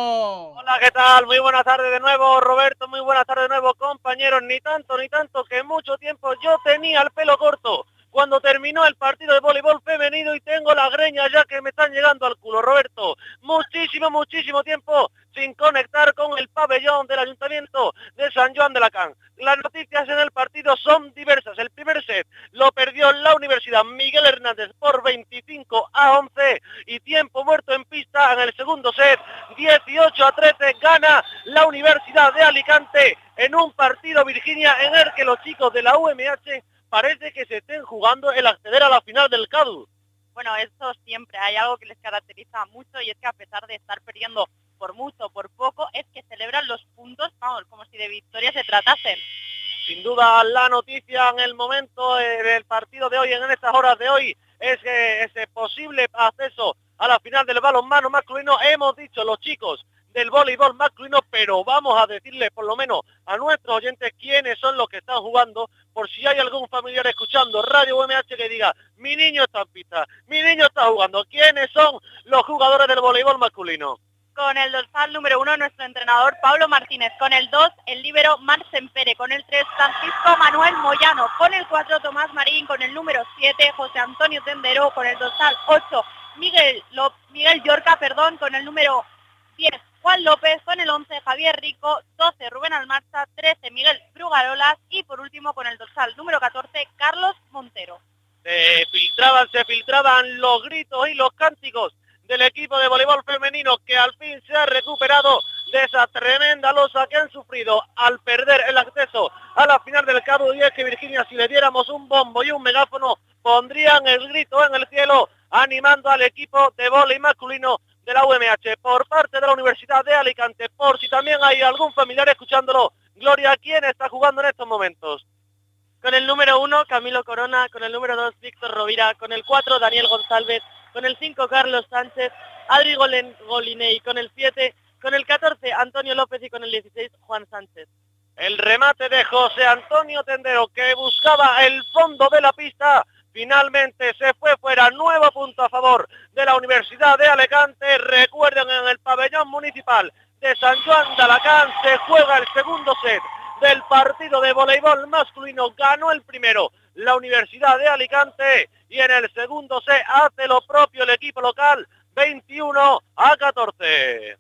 Hola, ¿qué tal? Muy buenas tardes de nuevo, Roberto. Muy buenas tardes de nuevo, compañeros. Ni tanto, ni tanto, que mucho tiempo yo tenía el pelo corto cuando terminó el partido de voleibol femenino y tengo las greñas ya que me están llegando al culo, Roberto. Muchísimo, muchísimo tiempo sin conectar con el pabellón del Ayuntamiento de San Joan de Alacant. Las noticias en el partido son diversas. El primer set lo perdió la Universidad Miguel Hernández por veinticinco a once y tiempo muerto en pista en el segundo set. dieciocho a trece gana la Universidad de Alicante en un partido, Virginia, en el que los chicos de la U M H parece que se estén jugando el acceder a la final del C A D U. Bueno, eso siempre, hay algo que les caracteriza mucho y es que a pesar de estar perdiendo por mucho o por poco, es que celebran los puntos, vamos, como si de victoria se tratasen. Sin duda la noticia en el momento del partido de hoy, en estas horas de hoy, es que ese posible acceso a la final del balonmano masculino. Hemos dicho los chicos del voleibol masculino, pero vamos a decirle por lo menos a nuestros oyentes quiénes son los que están jugando, por si hay algún familiar escuchando Radio U M H que diga, mi niño está en pista, mi niño está jugando. ¿Quiénes son los jugadores del voleibol masculino? Con el dorsal número uno, nuestro entrenador Pablo Martínez. Con el dos, el líbero Marc Sempere. Con el tres, Francisco Manuel Moyano. Con el cuatro, Tomás Marín. Con el número siete, José Antonio Tendero. Con el dorsal ocho, Miguel, Lo, Miguel Yorca, perdón. Con el número diez, Juan López. Con el once, Javier Rico. doce, Rubén Almarza. trece, Miguel Brugarolas. Y por último, con el dorsal número catorce, Carlos Montero. Se filtraban, se filtraban los gritos y los cánticos del equipo de voleibol femenino, que al fin se ha recuperado de esa tremenda losa que han sufrido al perder el acceso a la final del C A D U. Y es que, Virginia, si le diéramos un bombo y un megáfono, pondrían el grito en el cielo animando al equipo de voleibol masculino de la U M H. Por parte de la Universidad de Alicante, por si también hay algún familiar escuchándolo, Gloria, ¿quién está jugando en estos momentos? Con el número uno, Camilo Corona. Con el número dos, Víctor Rovira. Con el cuatro, Daniel González. Con el cinco, Carlos Sánchez. Adri Golen, Golinei. Con el siete, con el catorce, Antonio López. Y con el dieciséis, Juan Sánchez. El remate de José Antonio Tendero, que buscaba el fondo de la pista, finalmente se fue fuera. Nuevo punto a favor de la Universidad de Alicante. Recuerden, en el pabellón municipal de San Joan de Alacant se juega el segundo set del partido de voleibol masculino. Ganó el primero la Universidad de Alicante y en el segundo set hace lo propio el equipo local, veintiuno a catorce.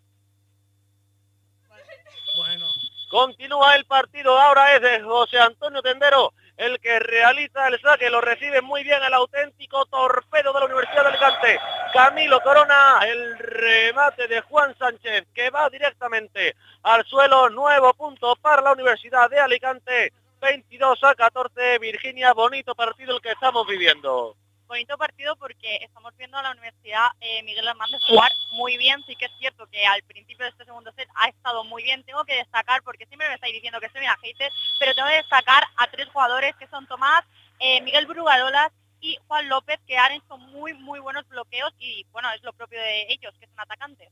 Bueno. Continúa el partido, ahora es de José Antonio Tendero el que realiza el saque, lo recibe muy bien el auténtico torpedo de la Universidad de Alicante, Camilo Corona. El remate de Juan Sánchez, que va directamente al suelo. Nuevo punto para la Universidad de Alicante, veintidós a catorce. Virginia, bonito partido el que estamos viviendo. Bonito partido porque estamos viendo a la Universidad eh, Miguel Hernández jugar muy bien. Sí que es cierto que al principio de este segundo set ha estado muy bien. Tengo que destacar, porque siempre me estáis diciendo que soy una hater, pero tengo que destacar a tres jugadores que son Tomás, eh, Miguel Brugarolas y Juan López, que han hecho muy, muy buenos bloqueos y, bueno, es lo propio de ellos, que son atacantes.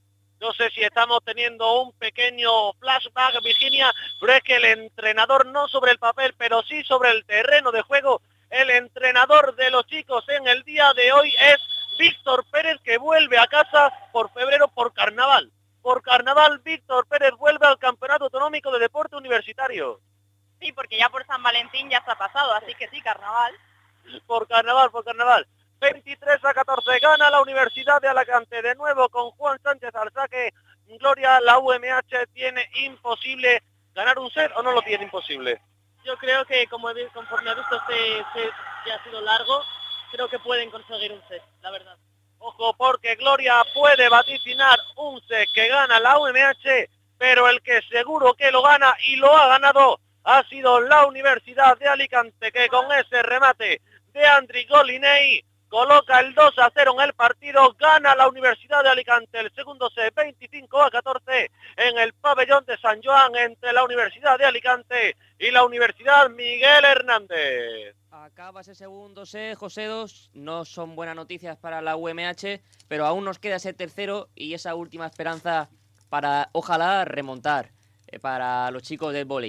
No sé si estamos teniendo un pequeño flashback, Virginia, pero es que el entrenador, no sobre el papel, pero sí sobre el terreno de juego, el entrenador de los chicos en el día de hoy es Víctor Pérez, que vuelve a casa por febrero por carnaval. Por carnaval, Víctor Pérez vuelve al Campeonato Autonómico de Deporte Universitario. Sí, porque ya por San Valentín ya está pasado, así que sí, carnaval. Por carnaval, por carnaval. veintitrés a catorce gana la Universidad de Alicante. De nuevo con Juan Sánchez al saque. Gloria, la U M H tiene imposible ganar un set, ¿o no lo tiene imposible? Yo creo que, como he, conforme he visto este set que ha sido largo, creo que pueden conseguir un set, la verdad. Ojo, porque Gloria puede vaticinar un set que gana la U M H, pero el que seguro que lo gana y lo ha ganado ha sido la Universidad de Alicante, que con ese remate de Adri Golinei coloca el dos a cero en el partido. Gana la Universidad de Alicante el segundo set veinticinco a catorce en el pabellón de San Joan, entre la Universidad de Alicante y la Universidad Miguel Hernández. Acaba ese segundo set, José dos. No son buenas noticias para la U M H, pero aún nos queda ese tercero y esa última esperanza para, ojalá, remontar eh, para los chicos del vóley.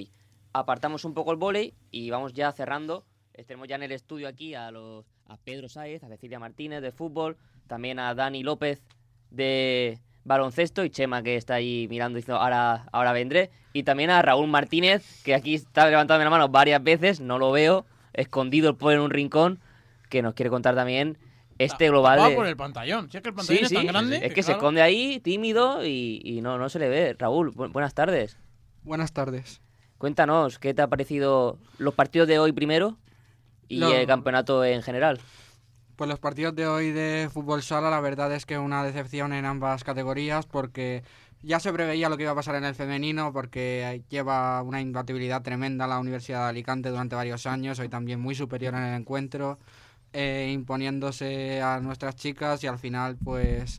apartamos un poco el vóley y vamos ya cerrando. Tenemos ya en el estudio aquí a, los, a Pedro Sáez, a Cecilia Martínez de fútbol, también a Dani López de baloncesto y Chema, que está ahí mirando y diciendo ahora, ahora vendré, y también a Raúl Martínez, que aquí está levantando la mano varias veces, no lo veo, escondido el pobre en un rincón, que nos quiere contar también este global Va de... por el pantallón, si es que el pantallón sí, es tan sí, grande. es que, que se claro. esconde ahí, tímido, y, y no, no se le ve. Raúl, bu buenas tardes. Buenas tardes. Cuéntanos, ¿qué te ha parecido los partidos de hoy primero y Lo- el campeonato en general? Pues los partidos de hoy de fútbol sala, la verdad es que una decepción en ambas categorías, porque ya se preveía lo que iba a pasar en el femenino, porque lleva una imbatibilidad tremenda la Universidad de Alicante durante varios años, hoy también muy superior en el encuentro, eh, imponiéndose a nuestras chicas, y al final pues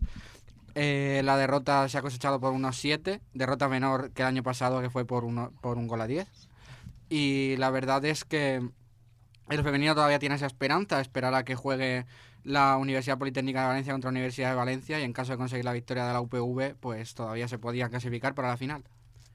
eh, la derrota se ha cosechado por unos siete, derrota menor que el año pasado, que fue por, uno, por un gol a diez. Y la verdad es que el femenino todavía tiene esa esperanza, esperar a que juegue la Universidad Politécnica de Valencia contra la Universidad de Valencia, y en caso de conseguir la victoria de la U P V, pues todavía se podían clasificar para la final.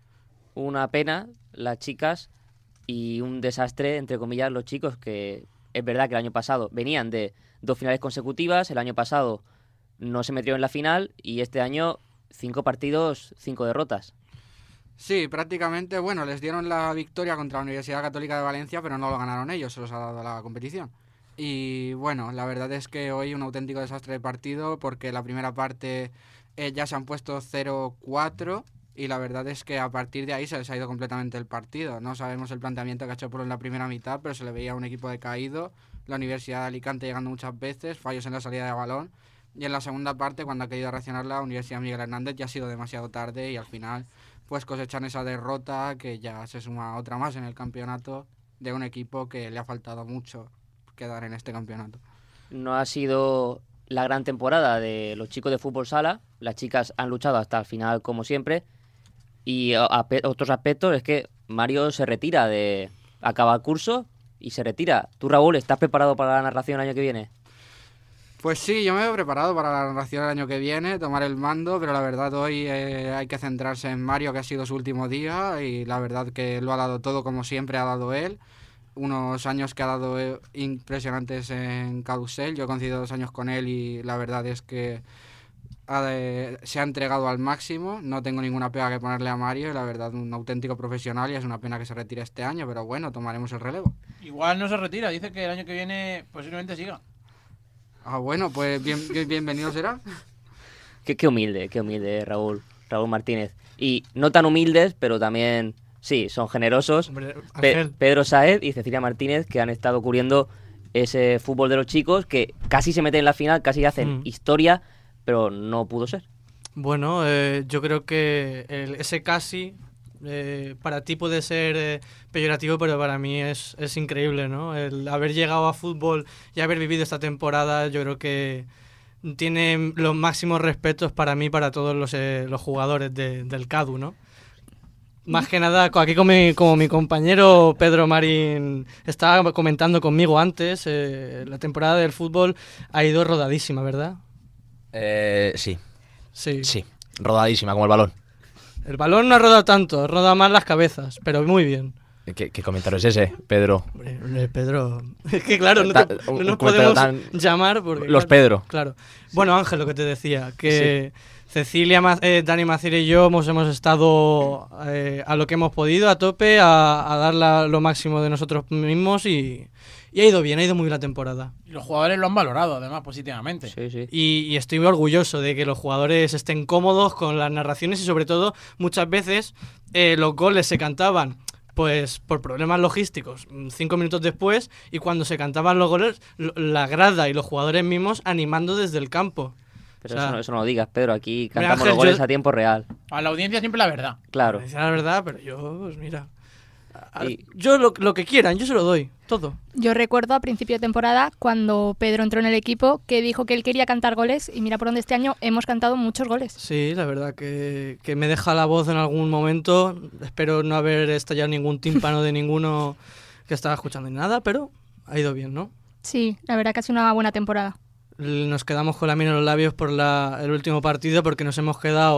Una pena, las chicas, y un desastre, entre comillas, los chicos, que es verdad que el año pasado venían de dos finales consecutivas, el año pasado no se metieron en la final, y este año cinco partidos, cinco derrotas. Sí, prácticamente, bueno, les dieron la victoria contra la Universidad Católica de Valencia, pero no lo ganaron ellos, se los ha dado la competición. Y bueno, la verdad es que hoy un auténtico desastre de partido, porque la primera parte eh, ya se han puesto cero cuatro, y la verdad es que a partir de ahí se les ha ido completamente el partido. No sabemos el planteamiento que ha hecho Polo en la primera mitad, pero se le veía un equipo decaído, la Universidad de Alicante llegando muchas veces, fallos en la salida de balón, y en la segunda parte, cuando ha querido reaccionar la Universidad Miguel Hernández, ya ha sido demasiado tarde, y al final pues cosechan esa derrota, que ya se suma otra más en el campeonato, de un equipo que le ha faltado mucho quedar en este campeonato. No ha sido la gran temporada de los chicos de fútbol sala, las chicas han luchado hasta el final como siempre, y a, a, otros aspectos es que Mario se retira de acaba el curso y se retira. ¿Tú, Raúl, estás preparado para la narración el año que viene? Pues sí, yo me he preparado para la narración el año que viene, tomar el mando, pero la verdad hoy eh, hay que centrarse en Mario, que ha sido su último día, y la verdad que lo ha dado todo como siempre ha dado él. Unos años que ha dado eh, impresionantes en Carrusel, yo he coincidido dos años con él y la verdad es que ha de, se ha entregado al máximo, no tengo ninguna pega que ponerle a Mario, y la verdad un auténtico profesional, y es una pena que se retire este año, pero bueno, tomaremos el relevo. Igual no se retira, dice que el año que viene posiblemente siga. Ah, bueno, pues bien, bien, bienvenido será. Qué, qué humilde, qué humilde, Raúl, Raúl Martínez. Y no tan humildes, pero también, sí, son generosos. Hombre, Pe Pedro Sáez y Cecilia Martínez, que han estado cubriendo ese fútbol de los chicos, que casi se meten en la final, casi hacen Mm. historia, pero no pudo ser. Bueno, eh, yo creo que el, ese casi eh, para ti puede ser eh, peyorativo, pero para mí es, es increíble, ¿no? El haber llegado a fútbol y haber vivido esta temporada, yo creo que tiene los máximos respetos para mí, para todos los, eh, los jugadores de, del CADU, ¿no? Más que nada, aquí como mi, como mi compañero Pedro Marín estaba comentando conmigo antes, eh, la temporada del fútbol ha ido rodadísima, ¿verdad? Eh, sí. Sí. Sí, rodadísima, como el balón. El balón no ha rodado tanto, roda más las cabezas, pero muy bien. ¿Qué, qué comentario es ese, Pedro? Hombre, hombre, Pedro, es que claro, no, Ta- te- un- no un nos comentario podemos tan- llamar porque... Los claro, Pedro. Claro. Bueno, Ángel, lo que te decía, que Cecilia, Ma- eh, Dani Macire y yo hemos, hemos estado eh, a lo que hemos podido, a tope, a, a dar la- lo máximo de nosotros mismos, y, y ha ido bien, ha ido muy bien la temporada. Y los jugadores lo han valorado, además, positivamente. Sí, sí. Y, y estoy muy orgulloso de que los jugadores estén cómodos con las narraciones, y sobre todo muchas veces eh, los goles se cantaban pues por problemas logísticos cinco minutos después, y cuando se cantaban los goles, lo- la grada y los jugadores mismos animando desde el campo. Pero O sea, eso, no, eso no lo digas, Pedro, aquí Hombre, cantamos Ángel, los goles yo- a tiempo real. A la audiencia siempre la verdad. Claro. Decía la verdad, pero yo, pues mira, a- Y- yo lo, lo que quieran, yo se lo doy, todo. Yo recuerdo a principio de temporada, cuando Pedro entró en el equipo, que dijo que él quería cantar goles, y mira por dónde este año hemos cantado muchos goles. Sí, la verdad que, que me deja la voz en algún momento. Espero no haber estallado ningún tímpano de ninguno que estaba escuchando ni nada, pero ha ido bien, ¿no? Sí, la verdad que ha sido una buena temporada. L- Nos quedamos con la miel en los labios por la, el último partido, porque nos hemos quedado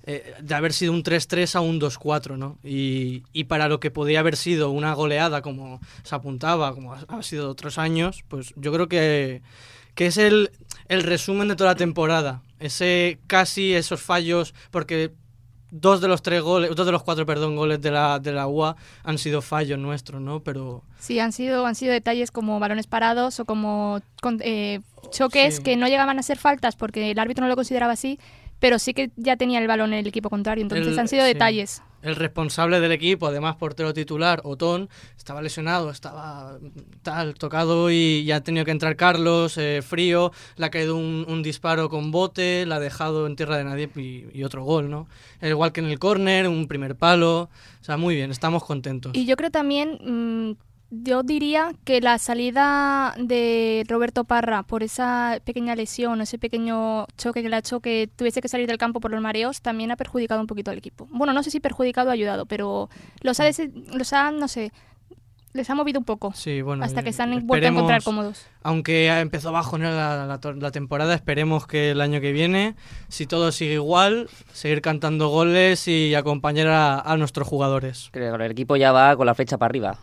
eh, de haber sido un tres tres a un dos cuatro, ¿no? Y, y para lo que podía haber sido una goleada, como se apuntaba, como ha, ha sido otros años, pues yo creo que, que es el, el resumen de toda la temporada. Ese casi, esos fallos, porque dos de los tres goles, dos de los cuatro, perdón, goles de la, de la U A han sido fallos nuestros, ¿no? Pero sí, han sido, han sido detalles como balones parados o como con, eh, choques Sí. que no llegaban a ser faltas porque el árbitro no lo consideraba así, pero sí que ya tenía el balón en el equipo contrario, entonces El- han sido sí. detalles. El responsable del equipo, además portero titular, Otón, estaba lesionado, estaba tal, tocado y ya ha tenido que entrar Carlos, eh, frío, le ha caído un, un disparo con bote, la ha dejado en tierra de nadie y, y otro gol, ¿no? Igual que en el córner, un primer palo, o sea, muy bien, estamos contentos. Y yo creo también, mmm, yo diría que la salida de Roberto Parra por esa pequeña lesión, ese pequeño choque que le ha hecho que tuviese que salir del campo por los mareos, también ha perjudicado un poquito al equipo. Bueno, no sé si perjudicado o ayudado, pero los ha, des- los ha, no sé, les ha movido un poco. Sí, bueno, hasta eh, que se han vuelto a esperemos- encontrar cómodos. Aunque ha empezado bajo ¿no? la, la, to- la temporada, esperemos que el año que viene, si todo sigue igual, seguir cantando goles y acompañar a, a nuestros jugadores. Creo que el equipo ya va con la flecha para arriba.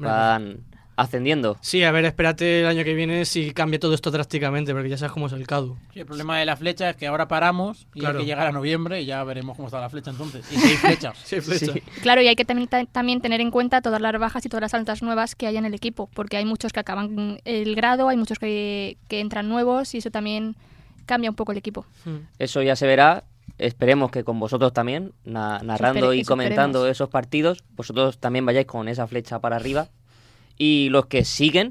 Van ascendiendo. Sí, a ver, espérate el año que viene si cambia todo esto drásticamente, porque ya sabes cómo es el C A D U. Sí, el problema de la flecha es que ahora paramos y Claro. hay que llegar a noviembre y ya veremos cómo está la flecha entonces. Y si hay flechas. Sí, flecha. Sí. Claro, y hay que también, ta- también tener en cuenta todas las bajas y todas las altas nuevas que hay en el equipo, porque hay muchos que acaban el grado, hay muchos que, que entran nuevos y eso también cambia un poco el equipo. Eso ya se verá. Esperemos que con vosotros también, na- narrando espere- y eso comentando esperemos. esos partidos, vosotros también vayáis con esa flecha para arriba. Y los que siguen,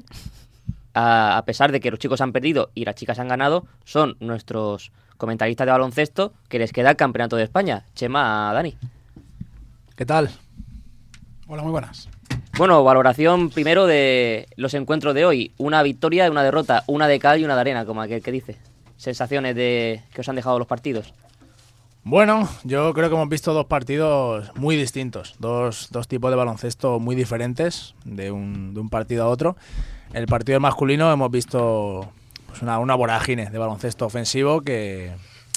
a, a pesar de que los chicos han perdido y las chicas han ganado, son nuestros comentaristas de baloncesto, que les queda el Campeonato de España. Chema, Dani. ¿Qué tal? Hola, muy buenas. Bueno, valoración primero de los encuentros de hoy. Una victoria, una derrota, una de cal y una de arena, como aquel que dice. Sensaciones de que os han dejado los partidos. Bueno, yo creo que hemos visto dos partidos muy distintos, dos, dos tipos de baloncesto muy diferentes de un, de un partido a otro. En el partido masculino hemos visto pues una, una vorágine de baloncesto ofensivo que,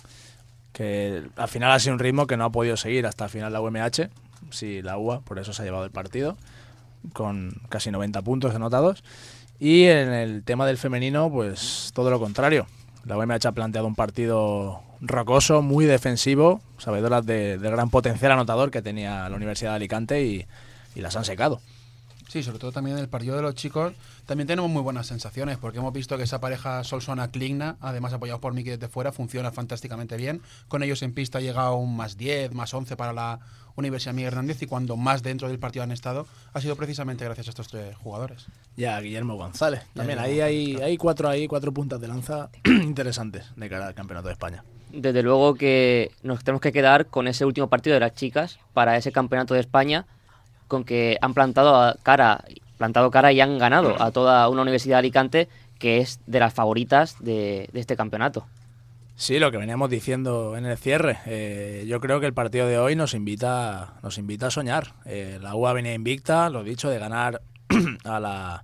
que al final ha sido un ritmo que no ha podido seguir hasta el final la U M H, sí la U A, por eso se ha llevado el partido, con casi noventa puntos anotados. Y en el tema del femenino, pues todo lo contrario. La U M H ha planteado un partido rocoso, muy defensivo, sabedoras de- del gran potencial anotador que tenía la Universidad de Alicante y, y las han secado. Sí, sobre todo también en el partido de los chicos, también tenemos muy buenas sensaciones, porque hemos visto que esa pareja Solsona-Cligna, además apoyados por Miki desde fuera, funciona fantásticamente bien. Con ellos en pista ha llegado un más diez, más once para la Universidad Miguel Hernández, y cuando más dentro del partido han estado, ha sido precisamente gracias a estos tres jugadores. Y a Guillermo González. También Ya, ahí ya, hay, hay cuatro ahí, cuatro puntas de lanza interesantes de cara al Campeonato de España. Desde luego que nos tenemos que quedar con ese último partido de las chicas para ese Campeonato de España, con que han plantado a cara, plantado cara y han ganado a toda una Universidad de Alicante que es de las favoritas de, de este campeonato. Sí, lo que veníamos diciendo en el cierre. Eh, yo creo que el partido de hoy nos invita, nos invita a soñar. Eh, la U A venía invicta, lo dicho, de ganar a la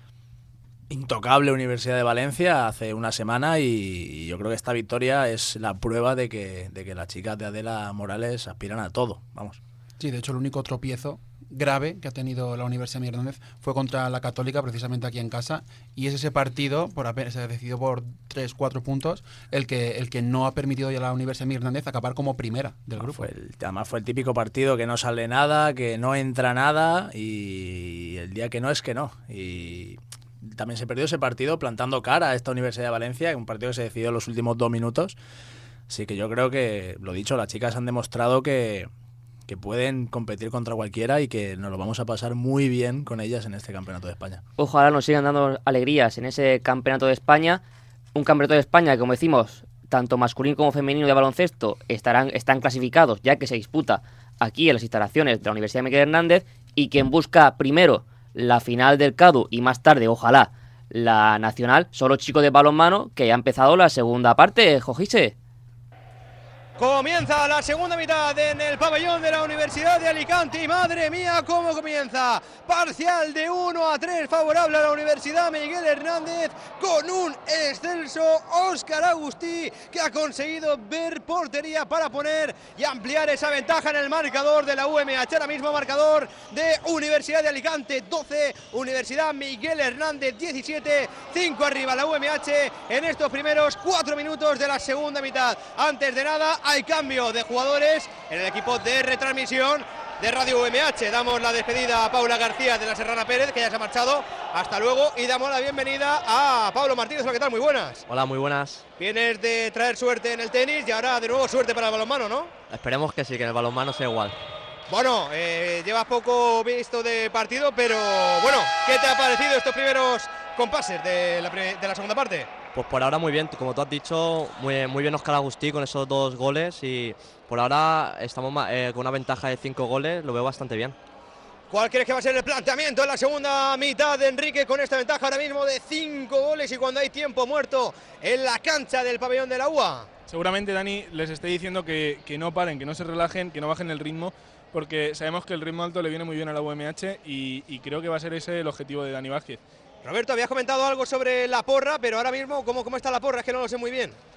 intocable Universidad de Valencia hace una semana y, y yo creo que esta victoria es la prueba de que, de que las chicas de Adela Morales aspiran a todo. Vamos. Sí, de hecho el único tropiezo grave que ha tenido la Universidad Miguel Hernández fue contra la Católica, precisamente aquí en casa, y es ese partido, por apenas, se ha decidido por tres cuatro puntos, el que el que no ha permitido ya a la Universidad Miguel Hernández acabar como primera del grupo. Fue el, además fue el típico partido que no sale nada, que no entra nada y el día que no es que no. Y también se perdió ese partido plantando cara a esta Universidad de Valencia, un partido que se decidió en los últimos dos minutos. Así que yo creo que, lo dicho, las chicas han demostrado que, que pueden competir contra cualquiera y que nos lo vamos a pasar muy bien con ellas en este Campeonato de España. Ojalá nos sigan dando alegrías en ese Campeonato de España. Un Campeonato de España que, como decimos, tanto masculino como femenino de baloncesto estarán, están clasificados, ya que se disputa aquí en las instalaciones de la Universidad Miguel Hernández, y quien busca primero la final del C A D U y más tarde, ojalá, la nacional, son los chicos de balonmano, que ya ha empezado la segunda parte, Jojise. Comienza la segunda mitad en el pabellón de la Universidad de Alicante y madre mía cómo comienza. Parcial de uno a tres favorable a la Universidad Miguel Hernández con un excelso Óscar Agustí que ha conseguido ver portería para poner y ampliar esa ventaja en el marcador de la U M H. Ahora mismo marcador de Universidad de Alicante doce, Universidad Miguel Hernández diecisiete, cinco arriba la U M H en estos primeros cuatro minutos de la segunda mitad. Antes de nada hay cambio de jugadores en el equipo de retransmisión de Radio U M H. Damos la despedida a Paula García de la Serrana Pérez, que ya se ha marchado. Hasta luego. Y damos la bienvenida a Pablo Martínez. Hola, ¿qué tal? Muy buenas. Hola, muy buenas. Vienes de traer suerte en el tenis y ahora de nuevo suerte para el balonmano, ¿no? Esperemos que sí, que en el balonmano sea igual. Bueno, eh, llevas poco visto de partido, pero bueno, ¿qué te ha parecido estos primeros compases de la, de la segunda parte? Pues por ahora muy bien, como tú has dicho, muy, muy bien Óscar Agustí con esos dos goles y por ahora estamos eh, con una ventaja de cinco goles, lo veo bastante bien. ¿Cuál crees que va a ser el planteamiento en la segunda mitad de Enrique con esta ventaja ahora mismo de cinco goles y cuando hay tiempo muerto en la cancha del pabellón de la U A? Seguramente Dani les esté diciendo que, que no paren, que no se relajen, que no bajen el ritmo, porque sabemos que el ritmo alto le viene muy bien a la U M H y, y creo que va a ser ese el objetivo de Dani Vázquez. Roberto, habías comentado algo sobre la porra, pero ahora mismo, ¿cómo, cómo está la porra? Es que no lo sé muy bien.